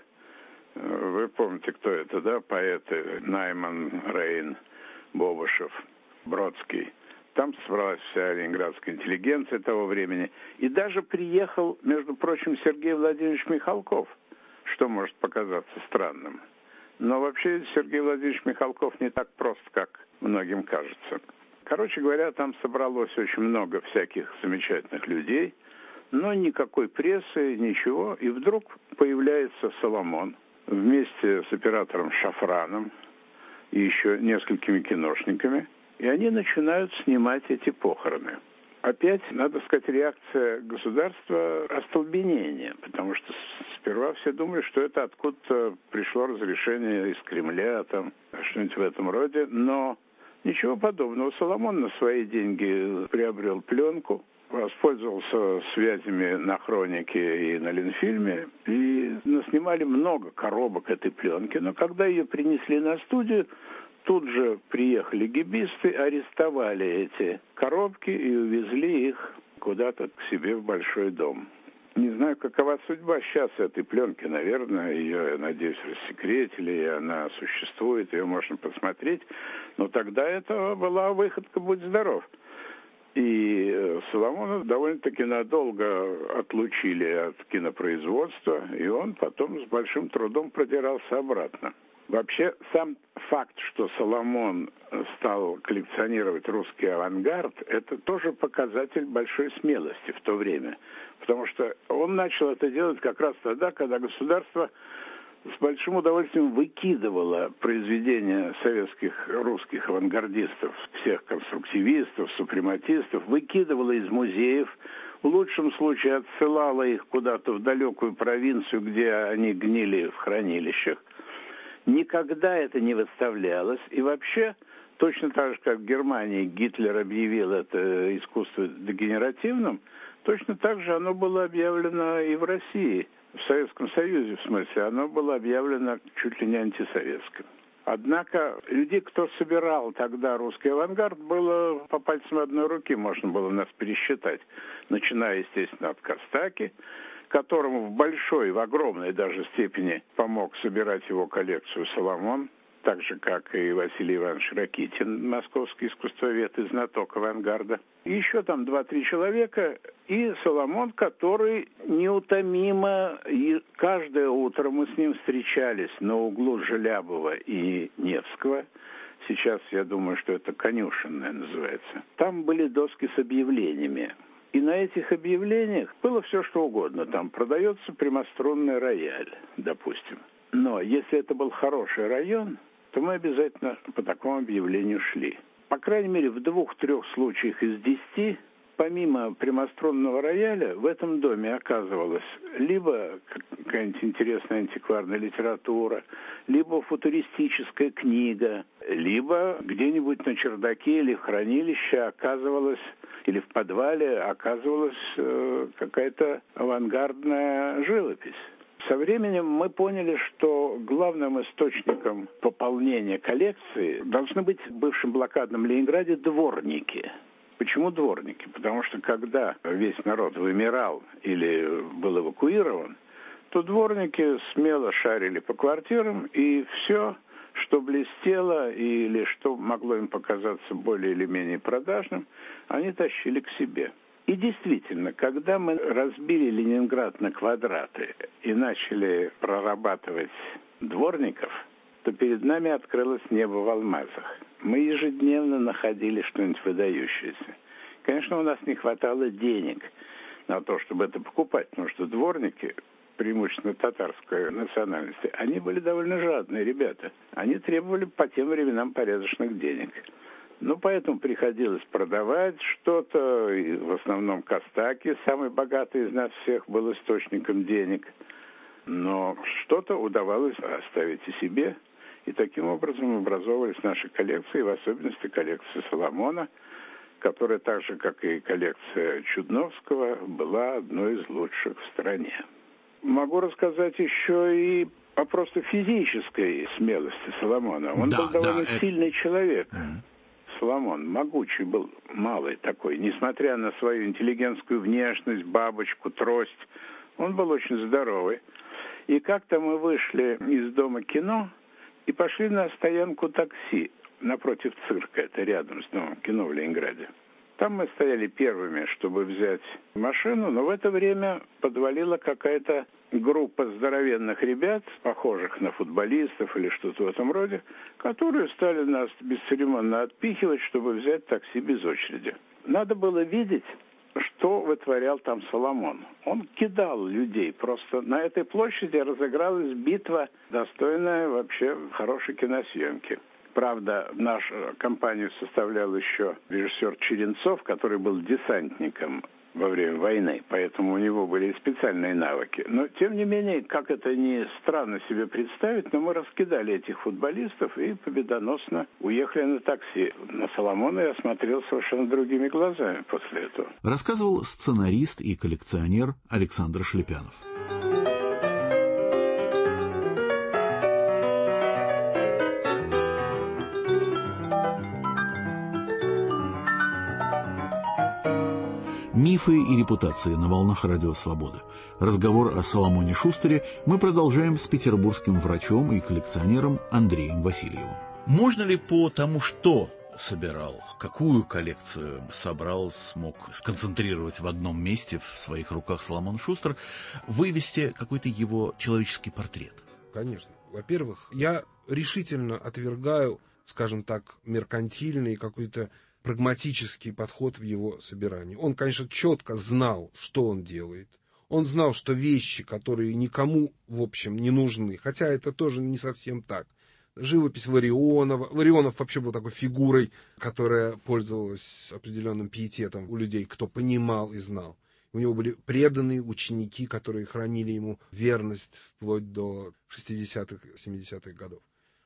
Вы помните, кто это, да? Поэты Найман, Рейн, Бобышев, Бродский. Там собралась вся ленинградская интеллигенция того времени. И даже приехал, между прочим, Сергей Владимирович Михалков, что может показаться странным. Но вообще Сергей Владимирович Михалков не так прост, как многим кажется. Короче говоря, там собралось очень много всяких замечательных людей, но никакой прессы, ничего. И вдруг появляется Соломон вместе с оператором Шафраном и еще несколькими киношниками, и они начинают снимать эти похороны. Опять, надо сказать, реакция государства — остолбенение, потому что сперва все думали, что это откуда-то пришло разрешение из Кремля, там, что-нибудь в этом роде, но ничего подобного. Соломон на свои деньги приобрел пленку, воспользовался связями на Хронике и на Ленфильме, и наснимали много коробок этой пленки, но когда ее принесли на студию, тут же приехали гибисты, арестовали эти коробки и увезли их куда-то к себе в большой дом. Не знаю, какова судьба сейчас этой пленки. Наверное, ее, я надеюсь, рассекретили, и она существует, ее можно посмотреть. Но тогда это была выходка «Будь здоров». И Соломона довольно-таки надолго отлучили от кинопроизводства, и он потом с большим трудом продирался обратно. Вообще, сам факт, что Соломон стал коллекционировать русский авангард, это тоже показатель большой смелости в то время. Потому что он начал это делать как раз тогда, когда государство с большим удовольствием выкидывало произведения советских русских авангардистов, всех конструктивистов, супрематистов, выкидывало из музеев, в лучшем случае отсылало их куда-то в далекую провинцию, где они гнили в хранилищах. Никогда это не выставлялось. И вообще, точно так же, как в Германии Гитлер объявил это искусство дегенеративным, точно так же оно было объявлено и в России, в Советском Союзе, в смысле, оно было объявлено чуть ли не антисоветским. Однако людей, кто собирал тогда русский авангард, было по пальцам одной руки, можно было нас пересчитать, начиная, естественно, от Костаки, которому в большой, в огромной даже степени помог собирать его коллекцию Соломон, так же, как и Василий Иванович Ракитин, московский искусствовед и знаток авангарда. И еще там два-три человека, и Соломон, который неутомимо, и каждое утро мы с ним встречались на углу Желябова и Невского. Сейчас я думаю, что это Конюшенная называется. Там были доски с объявлениями. И на этих объявлениях было все, что угодно. Там продается прямострунный рояль, допустим. Но если это был хороший район, то мы обязательно по такому объявлению шли. По крайней мере, в двух-трех случаях из десяти, помимо прямострунного рояля, в этом доме оказывалась либо какая-нибудь интересная антикварная литература, либо футуристическая книга, либо где-нибудь на чердаке или в хранилище оказывалась, или в подвале оказывалась э, какая-то авангардная живопись. Со временем мы поняли, что главным источником пополнения коллекции должны быть в бывшем блокадном Ленинграде дворники. Почему дворники? Потому что когда весь народ вымирал или был эвакуирован, то дворники смело шарили по квартирам, и все, что блестело или что могло им показаться более или менее продажным, они тащили к себе. И действительно, когда мы разбили Ленинград на квадраты и начали прорабатывать дворников, то перед нами открылось небо в алмазах. Мы ежедневно находили что-нибудь выдающееся. Конечно, у нас не хватало денег на то, чтобы это покупать, потому что дворники, преимущественно татарской национальности, они были довольно жадные ребята. Они требовали по тем временам порядочных денег. Ну, поэтому приходилось продавать что-то, и в основном Костаки, самый богатый из нас всех, был источником денег. Но что-то удавалось оставить и себе, и таким образом образовывались наши коллекции, в особенности коллекция Соломона, которая так же, как и коллекция Чудновского, была одной из лучших в стране. Могу рассказать еще и о просто физической смелости Соломона. Он да, был довольно да, сильный это... человек. Mm-hmm. Соломон могучий был, малый такой, несмотря на свою интеллигентскую внешность, бабочку, трость, он был очень здоровый. И как-то мы вышли из дома кино и пошли на стоянку такси напротив цирка, это рядом с домом кино в Ленинграде. Там мы стояли первыми, чтобы взять машину, но в это время подвалила какая-то группа здоровенных ребят, похожих на футболистов или что-то в этом роде, которые стали нас бесцеремонно отпихивать, чтобы взять такси без очереди. Надо было видеть, что вытворял там Соломон. Он кидал людей. Просто на этой площади разыгралась битва, достойная вообще хорошей киносъемки. Правда, нашу компанию составлял еще режиссер Черенцов, который был десантником во время войны, поэтому у него были специальные навыки. Но, тем не менее, как это ни странно себе представить, но мы раскидали этих футболистов и победоносно уехали на такси. На Соломона я смотрел совершенно другими глазами после этого. Рассказывал сценарист и коллекционер Александр Шлепянов. Мифы и репутации на волнах Радио Свобода. Разговор о Соломоне Шустере мы продолжаем с петербургским врачом и коллекционером Андреем Васильевым. Можно ли по тому, что собирал, какую коллекцию собрал, смог сконцентрировать в одном месте в своих руках Соломон Шустер, вывести какой-то его человеческий портрет? Конечно. Во-первых, я решительно отвергаю, скажем так, меркантильный какой-то прагматический подход в его собирании. Он, конечно, четко знал, что он делает. Он знал, что вещи, которые никому, в общем, не нужны, хотя это тоже не совсем так. Живопись Варионова. Варионов вообще был такой фигурой, которая пользовалась определенным пиететом у людей, кто понимал и знал. У него были преданные ученики, которые хранили ему верность вплоть до шестидесятых, семидесятых годов.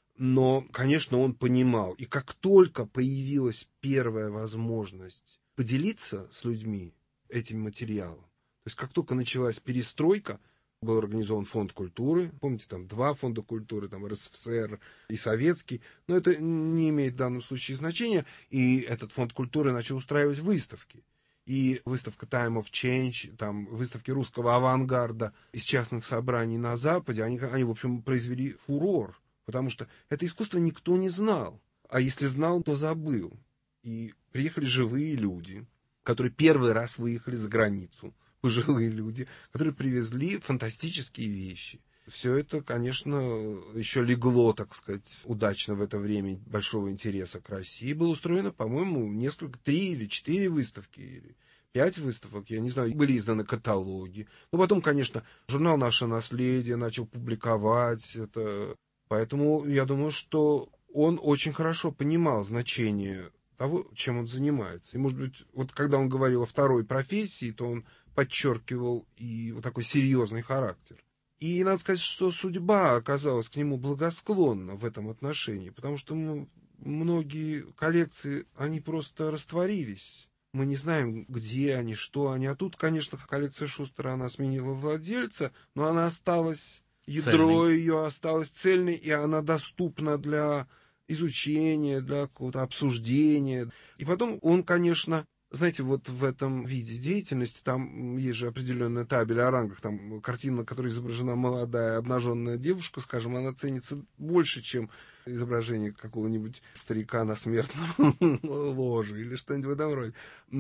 Но, конечно, он понимал. И как только появилась первая возможность поделиться с людьми этим материалом, то есть как только началась перестройка, был организован фонд культуры. Помните, там два фонда культуры, там эр эс эф эс эр и советский. Но это не имеет в данном случае значения. И этот фонд культуры начал устраивать выставки. И выставка Time of Change, там выставки русского авангарда из частных собраний на Западе, они, они в общем, произвели фурор. Потому что это искусство никто не знал. А если знал, то забыл. И приехали живые люди, которые первый раз выехали за границу. Пожилые люди, которые привезли фантастические вещи. Все это, конечно, еще легло, так сказать, удачно в это время большого интереса к России. Было устроено, по-моему, несколько, три или четыре выставки, или пять выставок, я не знаю, были изданы каталоги. Но потом, конечно, журнал «Наше наследие» начал публиковать это. Поэтому я думаю, что он очень хорошо понимал значение того, чем он занимается. И, может быть, вот когда он говорил о второй профессии, то он подчеркивал и вот такой серьезный характер. И надо сказать, что судьба оказалась к нему благосклонна в этом отношении, потому что ну, многие коллекции, они просто растворились. Мы не знаем, где они, что они. А тут, конечно, коллекция Шустера, она сменила владельца, но она осталась... Ядро цельной. Ее осталось цельной, и она доступна для изучения, для какого-то обсуждения. И потом он, конечно, знаете, вот в этом виде деятельности, там есть же определенная табель о рангах, там картина, на которой изображена молодая обнаженная девушка, скажем, она ценится больше, чем изображение какого-нибудь старика на смертном ложе или что-нибудь в этом роде.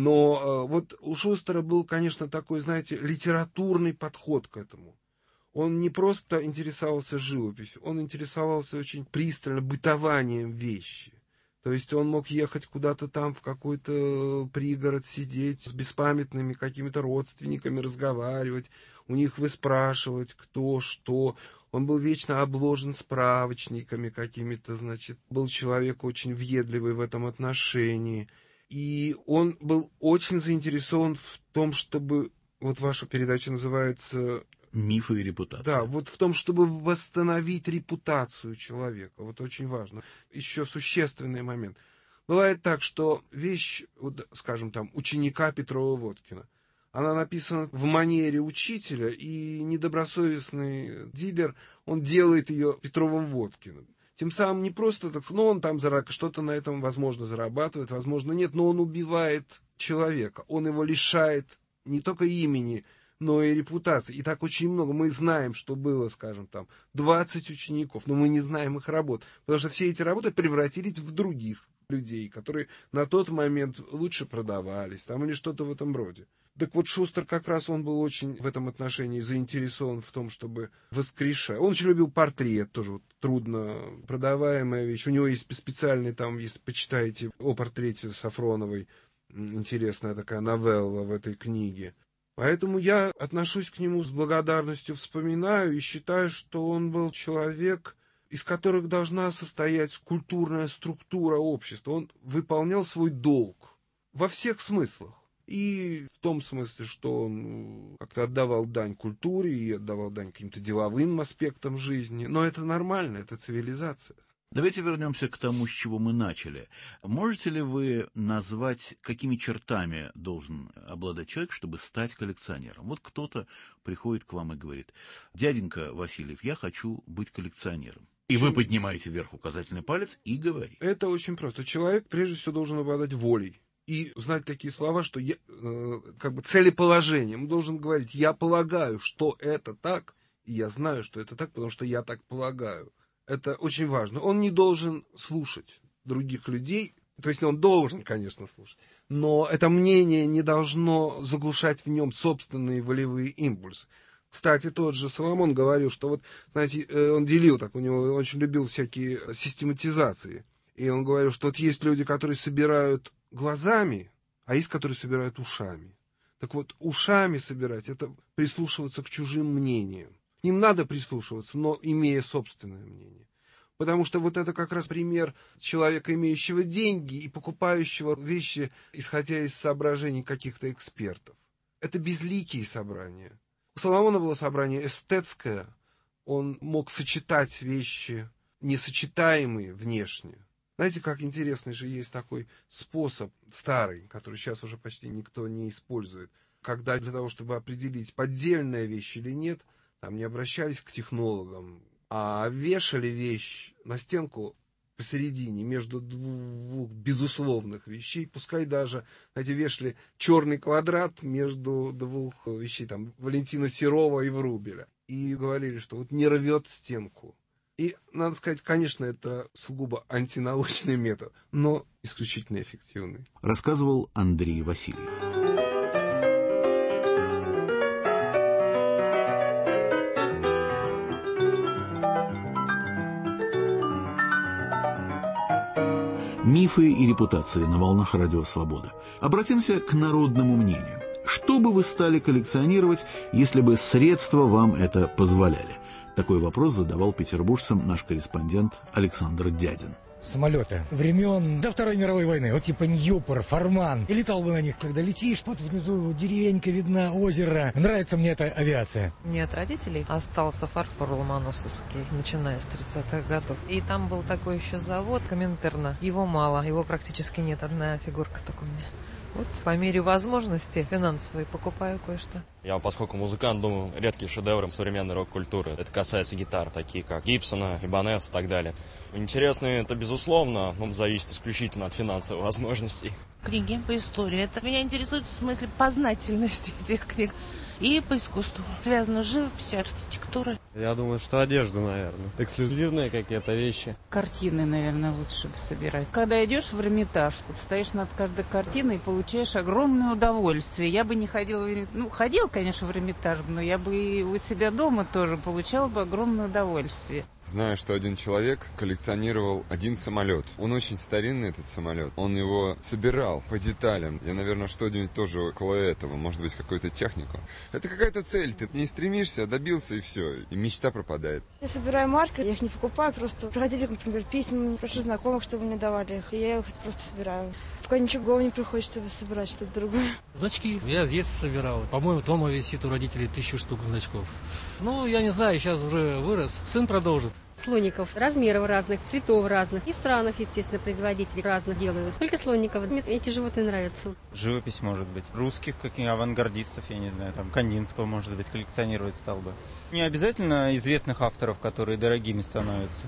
Но вот у Шустера был, конечно, такой, знаете, литературный подход к этому. Он не просто интересовался живописью, он интересовался очень пристально бытованием вещи. То есть он мог ехать куда-то там в какой-то пригород, сидеть с беспамятными какими-то родственниками, разговаривать, у них выспрашивать, кто, что. Он был вечно обложен справочниками какими-то, значит, был человек очень въедливый в этом отношении. И он был очень заинтересован в том, чтобы... Вот ваша передача называется... Мифы и репутация. Да, вот в том, чтобы восстановить репутацию человека. Вот очень важно. Еще существенный момент. Бывает так, что вещь, вот, скажем, там, ученика Петрова-Водкина, она написана в манере учителя, и недобросовестный дилер, он делает ее Петровым-Водкиным. Тем самым не просто, так сказать, ну, он там что-то на этом, возможно, зарабатывает, возможно, нет, но он убивает человека, он его лишает не только имени, но и репутации. И так очень много. Мы знаем, что было, скажем, там, двадцать учеников, но мы не знаем их работ. Потому что все эти работы превратились в других людей, которые на тот момент лучше продавались, там или что-то в этом роде. Так вот, Шустер как раз он был очень в этом отношении заинтересован в том, чтобы воскрешать. Он очень любил портрет, тоже вот трудно продаваемая вещь. У него есть специальный, там, если почитаете о портрете Сафроновой, интересная такая новелла в этой книге. Поэтому я отношусь к нему с благодарностью, вспоминаю и считаю, что он был человек, из которых должна состоять культурная структура общества. Он выполнял свой долг во всех смыслах. И в том смысле, что он как-то отдавал дань культуре и отдавал дань каким-то деловым аспектам жизни. Но это нормально, это цивилизация. Давайте вернемся к тому, с чего мы начали. Можете ли вы назвать, какими чертами должен обладать человек, чтобы стать коллекционером? Вот кто-то приходит к вам и говорит: дяденька Васильев, я хочу быть коллекционером. И вы поднимаете вверх указательный палец и говорите. Это очень просто. Человек, прежде всего, должен обладать волей. И знать такие слова, что я, э, как бы целеположением должен говорить: я полагаю, что это так, и я знаю, что это так, потому что я так полагаю. Это очень важно. Он не должен слушать других людей, то есть он должен, конечно, слушать, но это мнение не должно заглушать в нем собственные волевые импульсы. Кстати, тот же Соломон говорил, что вот, знаете, он делил так, у него очень любил всякие систематизации. И он говорил, что вот есть люди, которые собирают глазами, а есть, которые собирают ушами. Так вот, ушами собирать — это прислушиваться к чужим мнениям. К ним надо прислушиваться, но имея собственное мнение. Потому что вот это как раз пример человека, имеющего деньги и покупающего вещи, исходя из соображений каких-то экспертов. Это безликие собрания. У Соломона было собрание эстетское. Он мог сочетать вещи, несочетаемые внешне. Знаете, как интересный же есть такой способ старый, который сейчас уже почти никто не использует, когда для того, чтобы определить, поддельная вещь или нет, там не обращались к технологам, а вешали вещь на стенку посередине между двух безусловных вещей, пускай даже, знаете, вешали черный квадрат между двух вещей, там, Валентина Серова и Врубеля, и говорили, что вот не рвет стенку. И, надо сказать, конечно, это сугубо антинаучный метод, но исключительно эффективный. Рассказывал Андрей Васильев. Мифы и репутации на волнах Радио Свобода. Обратимся к народному мнению. Что бы вы стали коллекционировать, если бы средства вам это позволяли? Такой вопрос задавал петербуржцам наш корреспондент Александр Дядин. Самолеты времен до Второй мировой войны, вот типа Ньюпор, Фарман. И летал бы на них, когда летишь, вот внизу деревенька видна, озеро. Нравится мне эта авиация. Мне от родителей остался фарфор ломоносовский, начиная с тридцатых годов. И там был такой еще завод Коминтерна. Его мало, его практически нет, одна фигурка только у меня. Вот по мере возможности финансовой покупаю кое-что. Я, поскольку музыкант, думаю, редкие шедевры современной рок-культуры. Это касается гитар, такие как Гибсона, Ибанес и так далее. Интересные это безусловно, но зависит исключительно от финансовых возможностей. Книги по истории. Это меня интересует в смысле познательности этих книг. И по искусству. Связано с живописью, архитектурой. Я думаю, что одежда, наверное. Эксклюзивные какие-то вещи. Картины, наверное, лучше бы собирать. Когда идешь в Эрмитаж, вот стоишь над каждой картиной и получаешь огромное удовольствие. Я бы не ходила в Эрмитаж. Ну, ходила, конечно, в Эрмитаж, но я бы и у себя дома тоже получала бы огромное удовольствие. Знаю, что один человек коллекционировал один самолет. Он очень старинный, этот самолет. Он его собирал по деталям. Я, наверное, что-нибудь тоже около этого. Может быть, какую-то технику. Это какая-то цель. Ты не стремишься, добился и все. И мечта пропадает. Я собираю марки, я их не покупаю. Просто проходили, например, письма. Прошу знакомых, чтобы мне давали их. И я их просто собираю. Пока ничего в голову не приходит, чтобы собирать что-то другое. Значки я в детстве собирал. По-моему, дома висит у родителей тысячу штук значков. Ну, я не знаю, сейчас уже вырос. Сын продолжит. Слоников размеров разных, цветов разных. И в странах, естественно, производители разных делают. Только слоников. Мне эти животные нравятся. Живопись, может быть. Русских каких-нибудь авангардистов, я не знаю, там, Кандинского, может быть, коллекционировать стал бы. Не обязательно известных авторов, которые дорогими становятся.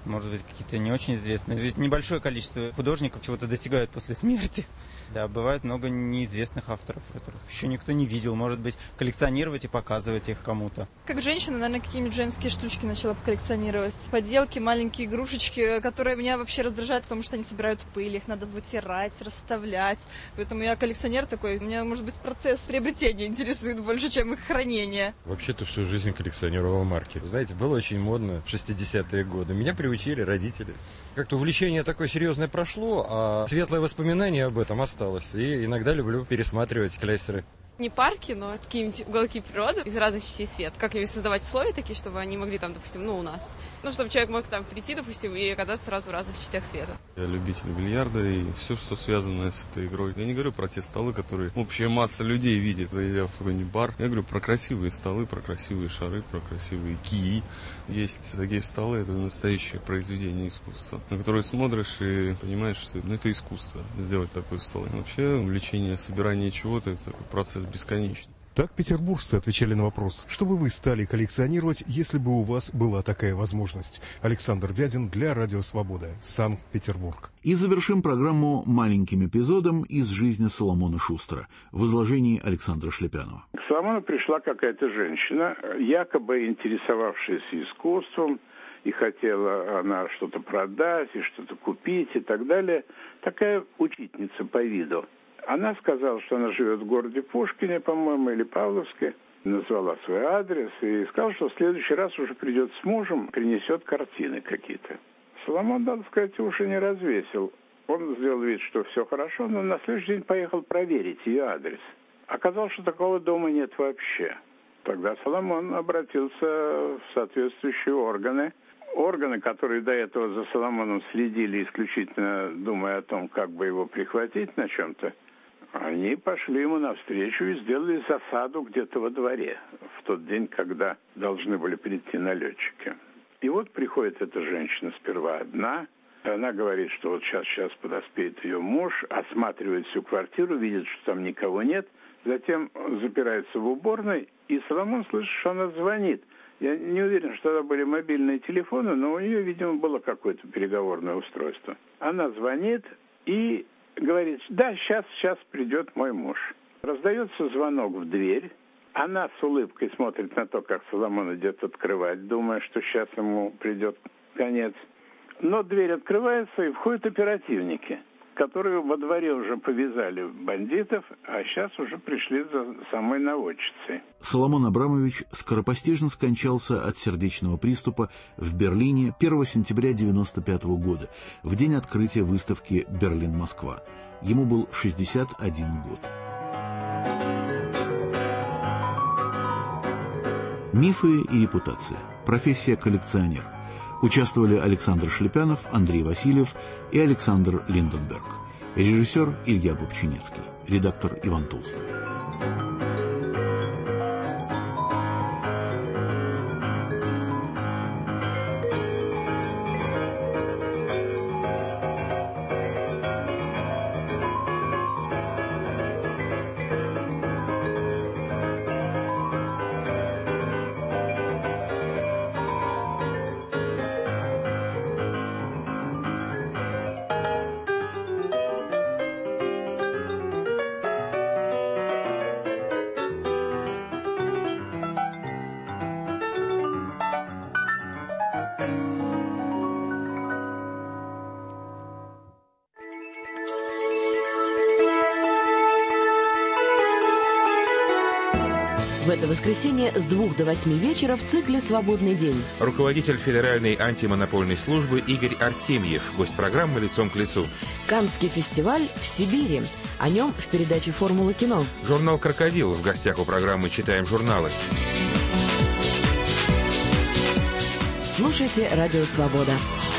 может быть, какие-то не очень известные. Ведь небольшое количество художников чего-то достигают после смерти. Да, бывает много неизвестных авторов, которых еще никто не видел. Может быть, коллекционировать и показывать их кому-то. Как женщина, наверное, какие-нибудь женские штучки начала коллекционировать. Поделки, маленькие игрушечки, которые меня вообще раздражают, потому что они собирают пыль, их надо вытирать, расставлять. Поэтому я коллекционер такой. Меня, может быть, процесс приобретения интересует больше, чем их хранение. Вообще-то всю жизнь коллекционировал марки. Знаете, было очень модно в шестидесятые годы. Меня приучили родители. Как-то увлечение такое серьезное прошло, а светлое воспоминание об этом осталось. И иногда люблю пересматривать клейстеры. Не парки, но какие-нибудь уголки природы из разных частей света. Как-нибудь создавать условия такие, чтобы они могли там, допустим, ну, у нас. Ну, чтобы человек мог там прийти, допустим, и оказаться сразу в разных частях света. Я любитель бильярда и все, что связано с этой игрой. Я не говорю про те столы, которые общая масса людей видит, зайдя в какой-нибудь бар. Я говорю про красивые столы, про красивые шары, про красивые кии. Есть такие столы, это настоящее произведение искусства, на которые смотришь и понимаешь, что ну, это искусство, сделать такой стол. И вообще увлечение, собирание чего-то, это такой процесс бесконечный. Так петербуржцы отвечали на вопрос, что бы вы стали коллекционировать, если бы у вас была такая возможность. Александр Дядин для Радио Свобода, Санкт-Петербург. И завершим программу маленьким эпизодом из жизни Соломона Шустера в изложении Александра Шлепянова. К Соломону пришла какая-то женщина, якобы интересовавшаяся искусством, и хотела она что-то продать, и что-то купить, и так далее. Такая учительница по виду. Она сказала, что она живет в городе Пушкине, по-моему, или Павловске. Назвала свой адрес и сказала, что в следующий раз уже придет с мужем, принесет картины какие-то. Соломон, надо сказать, уши не развесил. Он сделал вид, что все хорошо, но на следующий день поехал проверить ее адрес. Оказалось, что такого дома нет вообще. Тогда Соломон обратился в соответствующие органы. Органы, которые до этого за Соломоном следили, исключительно думая о том, как бы его прихватить на чем-то, они пошли ему навстречу и сделали засаду где-то во дворе в тот день, когда должны были прийти налетчики. И вот приходит эта женщина сперва одна. Она говорит, что вот сейчас, сейчас подоспеет ее муж, осматривает всю квартиру, видит, что там никого нет. Затем запирается в уборной, и Соломон слышит, что она звонит. Я не уверен, что это были мобильные телефоны, но у нее, видимо, было какое-то переговорное устройство. Она звонит и говорит, да, сейчас, сейчас придет мой муж. Раздается звонок в дверь. Она с улыбкой смотрит на то, как Соломон идет открывать, думая, что сейчас ему придет конец. Но дверь открывается, и входят оперативники, которые во дворе уже повязали бандитов, а сейчас уже пришли за самой наводчицей. Соломон Абрамович скоропостижно скончался от сердечного приступа в Берлине первого сентября девяносто пятого года, в день открытия выставки «Берлин-Москва». Ему был шестьдесят один год. Мифы и репутация. Профессия коллекционер. Участвовали Александр Шлепянов, Андрей Васильев и Александр Линденберг. Режиссер Илья Бобчинецкий. Редактор Иван Толстой. В это воскресенье с двух до восьми вечера в цикле «Свободный день». Руководитель Федеральной антимонопольной службы Игорь Артемьев. Гость программы «Лицом к лицу». Каннский фестиваль в Сибири. О нем в передаче «Формула кино». Журнал «Крокодил». В гостях у программы «Читаем журналы». Слушайте «Радио Свобода».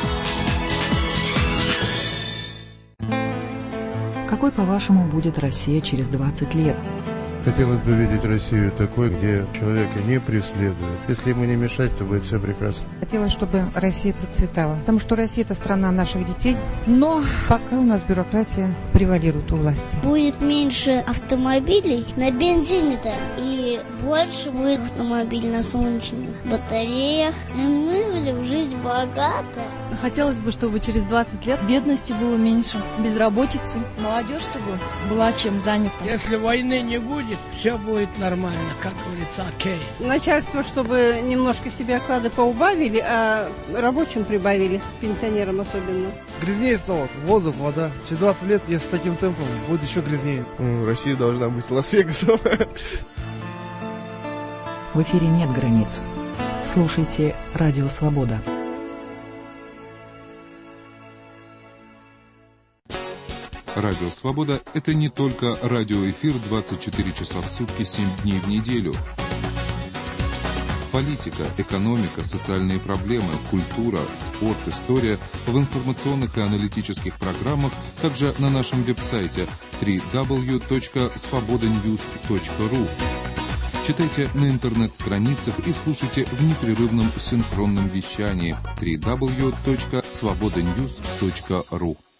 Какой, по-вашему, будет Россия через двадцать лет? Хотелось бы видеть Россию такой, где человека не преследуют. Если ему не мешать, то будет все прекрасно. Хотелось, чтобы Россия процветала, потому что Россия – это страна наших детей. Но пока у нас бюрократия превалирует у власти. Будет меньше автомобилей на бензине-то, и больше будет автомобилей на солнечных батареях. И мы будем жить богато Хотелось бы, чтобы через двадцать лет бедности было меньше, безработицы, молодежь, чтобы была чем занята. Если войны не будет, все будет нормально, как говорится, окей. Начальство, чтобы немножко себе оклады поубавили, а рабочим прибавили, пенсионерам особенно. Грязнее стало. Воздух, вода. Через двадцать лет, если с таким темпом, будет еще грязнее. Россия должна быть Лас-Вегасом. В эфире нет границ. Слушайте «Радио Свобода». Радио «Свобода» — это не только радиоэфир двадцать четыре часа в сутки, семь дней в неделю. Политика, экономика, социальные проблемы, культура, спорт, история в информационных и аналитических программах, также на нашем веб-сайте дабл ю дабл ю дабл ю точка свобода ньюс точка ру. Читайте на интернет-страницах и слушайте в непрерывном синхронном вещании дабл ю дабл ю дабл ю точка свобода ньюс точка ру.